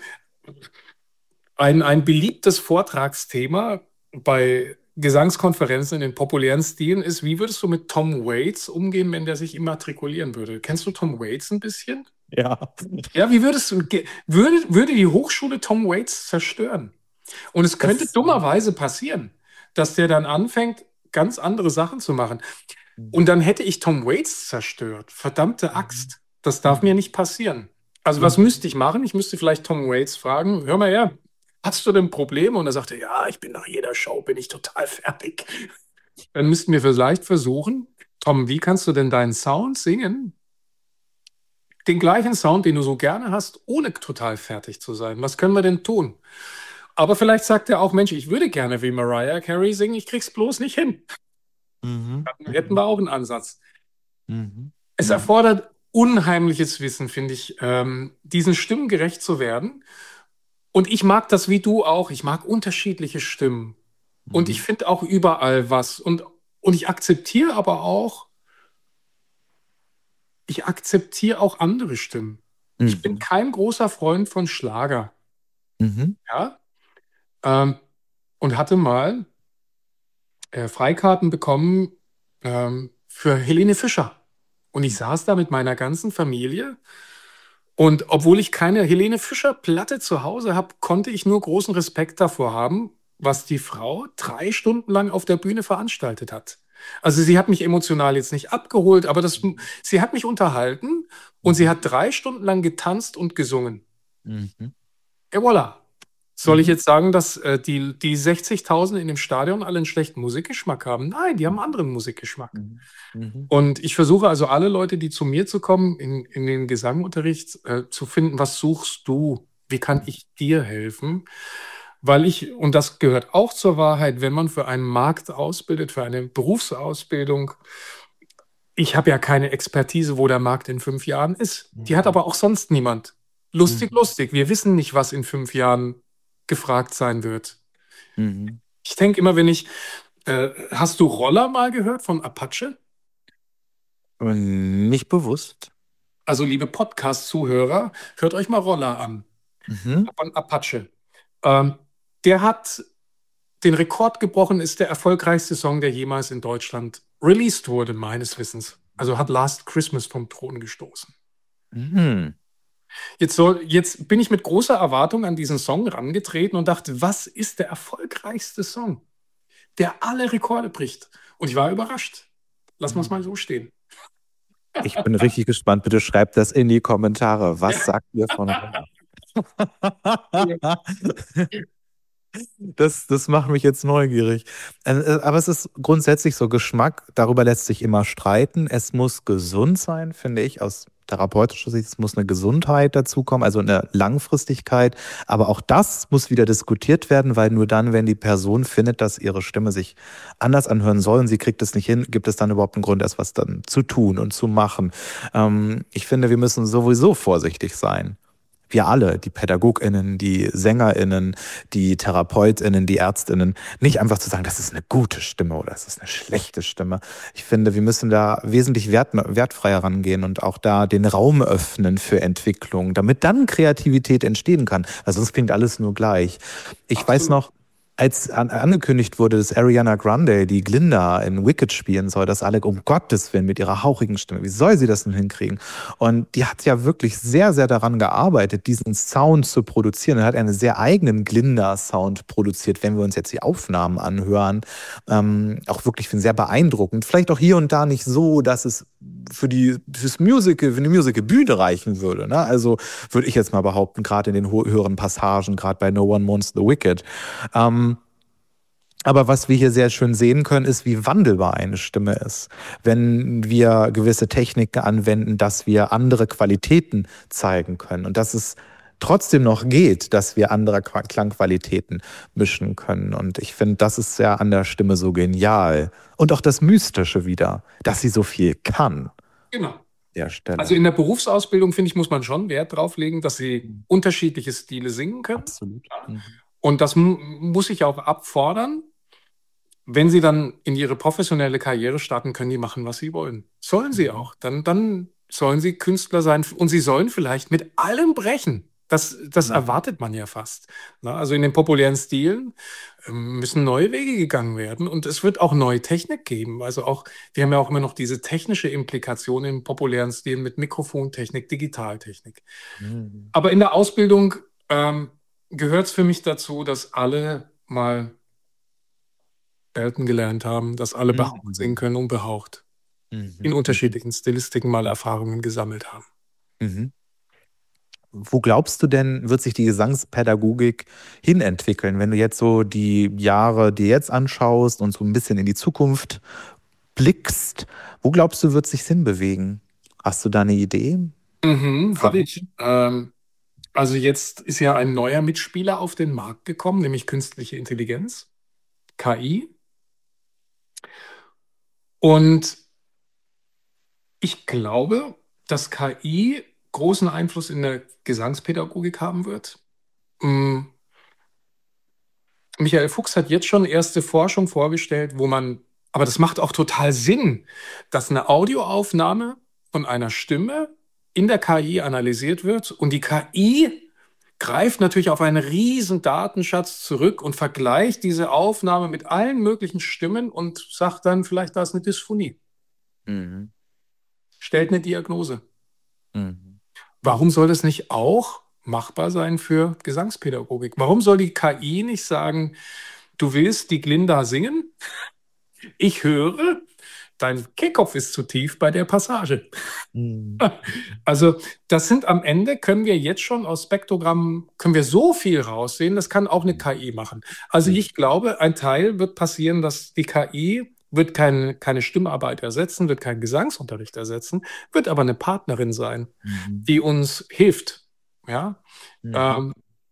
ein, ein beliebtes Vortragsthema bei Gesangskonferenzen in den populären Stilen ist, wie würdest du mit Tom Waits umgehen, wenn der sich immatrikulieren würde? Kennst du Tom Waits ein bisschen? Ja. Ja, wie würdest du, ge- würde, würde die Hochschule Tom Waits zerstören? Und es könnte Das, dummerweise passieren, dass der dann anfängt, ganz andere Sachen zu machen. Und dann hätte ich Tom Waits zerstört. Verdammte Axt. Das darf mir nicht passieren. Also was müsste ich machen? Ich müsste vielleicht Tom Waits fragen, hör mal her, hast du denn Probleme? Und er sagte, ja, ich bin nach jeder Show, bin ich total fertig. Dann müssten wir vielleicht versuchen, Tom, wie kannst du denn deinen Sound singen? Den gleichen Sound, den du so gerne hast, ohne total fertig zu sein. Was können wir denn tun? Aber vielleicht sagt er auch, Mensch, ich würde gerne wie Mariah Carey singen, ich krieg's bloß nicht hin. Mhm. Dann hätten wir auch einen Ansatz. Mhm. Es erfordert unheimliches Wissen, finde ich, ähm, diesen Stimmen gerecht zu werden. Und ich mag das wie du auch. Ich mag unterschiedliche Stimmen. Und ich Mhm. finde auch überall was. Und, und ich akzeptiere aber auch, ich akzeptiere auch andere Stimmen. Ich bin Mhm. kein großer Freund von Schlager. Mhm. Ja? Ähm, und hatte mal äh, Freikarten bekommen ähm, für Helene Fischer. Und ich saß da mit meiner ganzen Familie. Und obwohl ich keine Helene Fischer-Platte zu Hause habe, konnte ich nur großen Respekt davor haben, was die Frau drei Stunden lang auf der Bühne veranstaltet hat. Also sie hat mich emotional jetzt nicht abgeholt, aber das, sie hat mich unterhalten und sie hat drei Stunden lang getanzt und gesungen. Mhm. Et voilà. Soll ich Mhm. jetzt sagen, dass äh, die, die sechzigtausend in dem Stadion alle einen schlechten Musikgeschmack haben? Nein, die haben einen anderen Musikgeschmack. Mhm. Mhm. Und ich versuche also alle Leute, die zu mir zu kommen, in, in den Gesangunterricht äh, zu finden, was suchst du? Wie kann ich dir helfen? Weil ich, und das gehört auch zur Wahrheit, wenn man für einen Markt ausbildet, für eine Berufsausbildung, ich habe ja keine Expertise, wo der Markt in fünf Jahren ist. Die hat Mhm. aber auch sonst niemand. Lustig, Mhm. lustig. Wir wissen nicht, was in fünf Jahren gefragt sein wird. Mhm. Ich denke immer, wenn ich, äh, hast du Roller mal gehört von Apache? Und nicht bewusst. Also liebe Podcast-Zuhörer, hört euch mal Roller an Mhm. von Apache. Ähm, Der hat den Rekord gebrochen, ist der erfolgreichste Song, der jemals in Deutschland released wurde, meines Wissens. Also hat Last Christmas vom Thron gestoßen. Mhm. Jetzt, soll, jetzt bin ich mit großer Erwartung an diesen Song rangetreten und dachte, was ist der erfolgreichste Song, der alle Rekorde bricht? Und ich war überrascht. Lassen wir es mal so stehen. Ich bin richtig gespannt. Bitte schreibt das in die Kommentare. Was sagt ihr von Roller? Das, das macht mich jetzt neugierig. Äh, äh, Aber es ist grundsätzlich so Geschmack, darüber lässt sich immer streiten. Es muss gesund sein, finde ich, aus therapeutischer Sicht. Es muss eine Gesundheit dazukommen, also eine Langfristigkeit. Aber auch das muss wieder diskutiert werden, weil nur dann, wenn die Person findet, dass ihre Stimme sich anders anhören soll und sie kriegt es nicht hin, gibt es dann überhaupt einen Grund, erst was dann zu tun und zu machen. Ähm, ich finde, wir müssen sowieso vorsichtig sein. Wir alle, die PädagogInnen, die SängerInnen, die TherapeutInnen, die ÄrztInnen, nicht einfach zu sagen, das ist eine gute Stimme oder das ist eine schlechte Stimme. Ich finde, wir müssen da wesentlich wert, wertfreier rangehen und auch da den Raum öffnen für Entwicklung, damit dann Kreativität entstehen kann. Weil sonst klingt alles nur gleich. Ich weiß Absolut. noch, als an, angekündigt wurde, dass Ariana Grande die Glinda in Wicked spielen soll, dass alle um Gottes Willen mit ihrer hauchigen Stimme, wie soll sie das nun hinkriegen? Und die hat ja wirklich sehr, sehr daran gearbeitet, diesen Sound zu produzieren. Und hat einen sehr eigenen Glinda-Sound produziert, wenn wir uns jetzt die Aufnahmen anhören. Ähm, auch wirklich sehr beeindruckend. Vielleicht auch hier und da nicht so, dass es für die fürs Musical, für die Musical-Bühne reichen würde. Ne? Also würde ich jetzt mal behaupten, gerade in den höheren Passagen, gerade bei No One Mourns the Wicked. Ähm, aber was wir hier sehr schön sehen können, ist, wie wandelbar eine Stimme ist. Wenn wir gewisse Techniken anwenden, dass wir andere Qualitäten zeigen können und dass es trotzdem noch geht, dass wir andere Klangqualitäten mischen können. Und ich finde, das ist ja an der Stimme so genial. Und auch das Mystische wieder, dass sie so viel kann. Genau. Der Stelle. Also in der Berufsausbildung, finde ich, muss man schon Wert drauf legen, dass sie unterschiedliche Stile singen können. Absolut. Mhm. Und das muss ich auch abfordern. Wenn sie dann in ihre professionelle Karriere starten, können die machen, was sie wollen. Sollen sie auch. Dann, dann sollen sie Künstler sein und sie sollen vielleicht mit allem brechen. Das, das Mhm. erwartet man ja fast. Na, also in den populären Stilen ähm, müssen neue Wege gegangen werden und es wird auch neue Technik geben. Also auch, wir haben ja auch immer noch diese technische Implikation im populären Stil mit Mikrofontechnik, Digitaltechnik. Mhm. Aber in der Ausbildung ähm, gehört es für mich dazu, dass alle mal Belten gelernt haben, dass alle behaucht Mhm. singen können und behaucht Mhm. in unterschiedlichen Stilistiken mal Erfahrungen gesammelt haben. Mhm. Wo glaubst du denn, wird sich die Gesangspädagogik hinentwickeln, wenn du jetzt so die Jahre dir jetzt anschaust und so ein bisschen in die Zukunft blickst? Wo glaubst du, wird sich hinbewegen? Hast du da eine Idee? Mhm, habe ich. Ähm, also jetzt ist ja ein neuer Mitspieler auf den Markt gekommen, nämlich künstliche Intelligenz, K I. Und ich glaube, dass K I großen Einfluss in der Gesangspädagogik haben wird. Mm, Michael Fuchs hat jetzt schon erste Forschung vorgestellt, wo man, aber das macht auch total Sinn, dass eine Audioaufnahme von einer Stimme in der K I analysiert wird und die K I greift natürlich auf einen riesen Datenschatz zurück und vergleicht diese Aufnahme mit allen möglichen Stimmen und sagt dann, vielleicht da ist eine Dysphonie, Mhm. stellt eine Diagnose. Mhm. Warum soll das nicht auch machbar sein für Gesangspädagogik? Warum soll die K I nicht sagen, du willst die Glinda singen? Ich höre, dein Kehlkopf ist zu tief bei der Passage. Mhm. Also das sind am Ende, können wir jetzt schon aus Spektrogrammen, können wir so viel raussehen, das kann auch eine K I machen. Also ich glaube, ein Teil wird passieren, dass die K I wird keine, keine Stimmarbeit ersetzen, wird keinen Gesangsunterricht ersetzen, wird aber eine Partnerin sein, Mhm. die uns hilft. Ja, Mhm. ähm,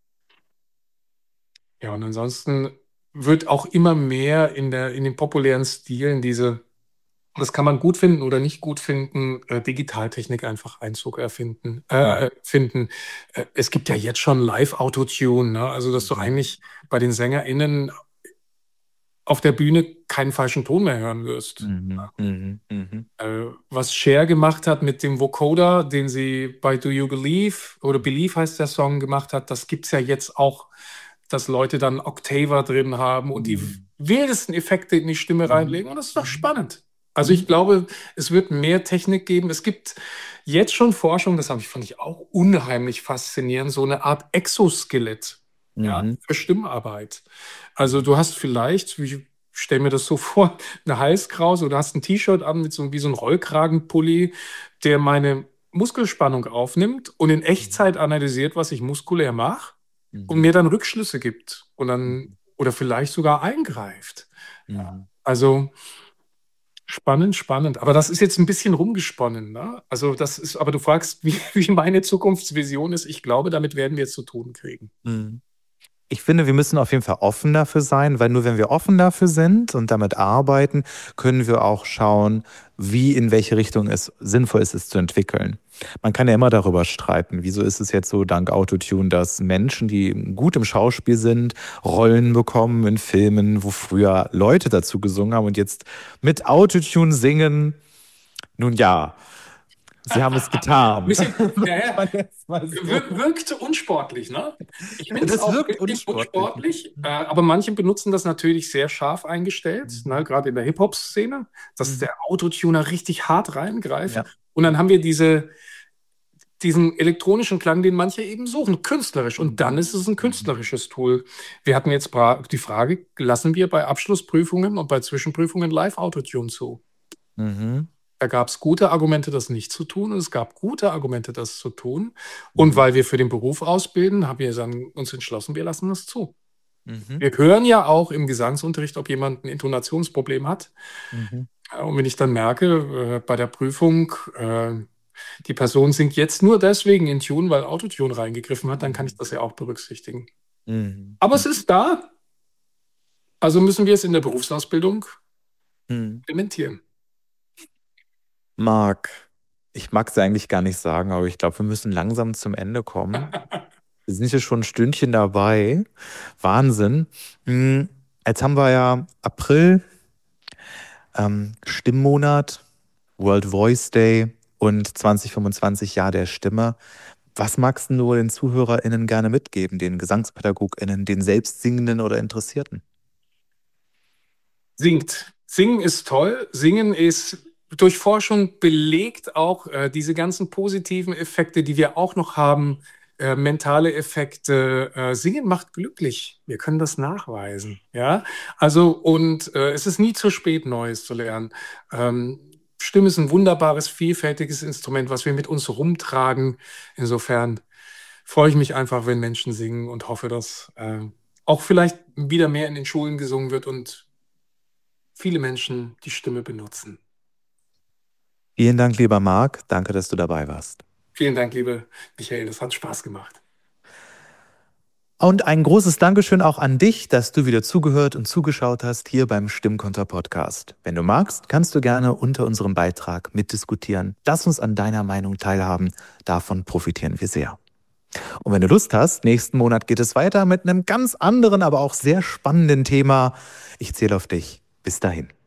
ja, und ansonsten wird auch immer mehr in der, in den populären Stilen diese, das kann man gut finden oder nicht gut finden, äh, Digitaltechnik einfach Einzug erfinden, äh, finden. Äh, es gibt ja jetzt schon Live-Autotune, ne? Also dass du Mhm. eigentlich bei den SängerInnen auf der Bühne keinen falschen Ton mehr hören wirst. Mhm, mhm, mhm. Äh, was Cher gemacht hat mit dem Vocoder, den sie bei Do You Believe oder Believe heißt der Song gemacht hat, das gibt es ja jetzt auch, dass Leute dann Octaver drin haben und die Mhm. wildesten Effekte in die Stimme Mhm. reinlegen. Und das ist doch spannend. Also Mhm. ich glaube, es wird mehr Technik geben. Es gibt jetzt schon Forschung, das habe ich, fand ich auch unheimlich faszinierend, so eine Art Exoskelett, ja, Mhm. für Stimmarbeit. Also du hast vielleicht, ich stelle mir das so vor, eine Halskrause oder hast ein T-Shirt an mit so wie so einem Rollkragenpulli, der meine Muskelspannung aufnimmt und in Echtzeit analysiert, was ich muskulär mache und Mhm. mir dann Rückschlüsse gibt und dann Mhm. oder vielleicht sogar eingreift. Mhm. Also spannend, spannend. Aber das ist jetzt ein bisschen rumgesponnen, ne? Also das ist, aber du fragst, wie, wie meine Zukunftsvision ist. Ich glaube, damit werden wir es zu tun kriegen. Mhm. Ich finde, wir müssen auf jeden Fall offen dafür sein, weil nur wenn wir offen dafür sind und damit arbeiten, können wir auch schauen, wie, in welche Richtung es sinnvoll ist, es zu entwickeln. Man kann ja immer darüber streiten. Wieso ist es jetzt so dank Autotune, dass Menschen, die gut im Schauspiel sind, Rollen bekommen in Filmen, wo früher Leute dazu gesungen haben und jetzt mit Autotune singen? Nun ja, sie haben es getan. Bisschen, ja, ja. Man jetzt mal so. Wir, wirkte unsportlich, ne? Ich finde es Das auch wirkt wirklich unsportlich. unsportlich, äh, aber manche benutzen das natürlich sehr scharf eingestellt, ne? Gerade in der Hip-Hop-Szene, dass Mhm. der Autotuner richtig hart reingreift. Ja. Und dann haben wir diese, diesen elektronischen Klang, den manche eben suchen, künstlerisch. Und dann ist es ein künstlerisches Tool. Wir hatten jetzt bra- die Frage, lassen wir bei Abschlussprüfungen und bei Zwischenprüfungen Live-Autotune zu? Mhm. Da gab es gute Argumente, das nicht zu tun, und es gab gute Argumente, das zu tun. Und Mhm. weil wir für den Beruf ausbilden, haben wir dann uns entschlossen, wir lassen das zu. Mhm. Wir hören ja auch im Gesangsunterricht, ob jemand ein Intonationsproblem hat. Mhm. Ja, Und wenn ich dann merke, äh, bei der Prüfung, äh, die Person singt jetzt nur deswegen in Tune, weil Autotune reingegriffen hat, dann kann ich das ja auch berücksichtigen. Mhm. Aber es ist da, also müssen wir es in der Berufsausbildung Mhm. implementieren. Marc, ich mag es eigentlich gar nicht sagen, aber ich glaube, wir müssen langsam zum Ende kommen. Wir sind hier schon ein Stündchen dabei. Wahnsinn. Hm, Jetzt haben wir ja April, ähm, Stimmmonat, World Voice Day und zwanzig fünfundzwanzig Jahr der Stimme. Was magst du den ZuhörerInnen gerne mitgeben, den GesangspädagogInnen, den Selbstsingenden oder Interessierten? Singt. Singen ist toll. Singen ist durch Forschung belegt auch äh, diese ganzen positiven Effekte, die wir auch noch haben, äh, mentale Effekte. Äh, Singen macht glücklich. Wir können das nachweisen. Ja, also und äh, es ist nie zu spät, Neues zu lernen. Ähm, Stimme ist ein wunderbares, vielfältiges Instrument, was wir mit uns rumtragen. Insofern freue ich mich einfach, wenn Menschen singen und hoffe, dass äh, auch vielleicht wieder mehr in den Schulen gesungen wird und viele Menschen die Stimme benutzen. Vielen Dank, lieber Marc. Danke, dass du dabei warst. Vielen Dank, liebe Michael, das hat Spaß gemacht. Und ein großes Dankeschön auch an dich, dass du wieder zugehört und zugeschaut hast hier beim Stimmkonter Podcast. Wenn du magst, kannst du gerne unter unserem Beitrag mitdiskutieren. Lass uns an deiner Meinung teilhaben. Davon profitieren wir sehr. Und wenn du Lust hast, nächsten Monat geht es weiter mit einem ganz anderen, aber auch sehr spannenden Thema. Ich zähle auf dich. Bis dahin.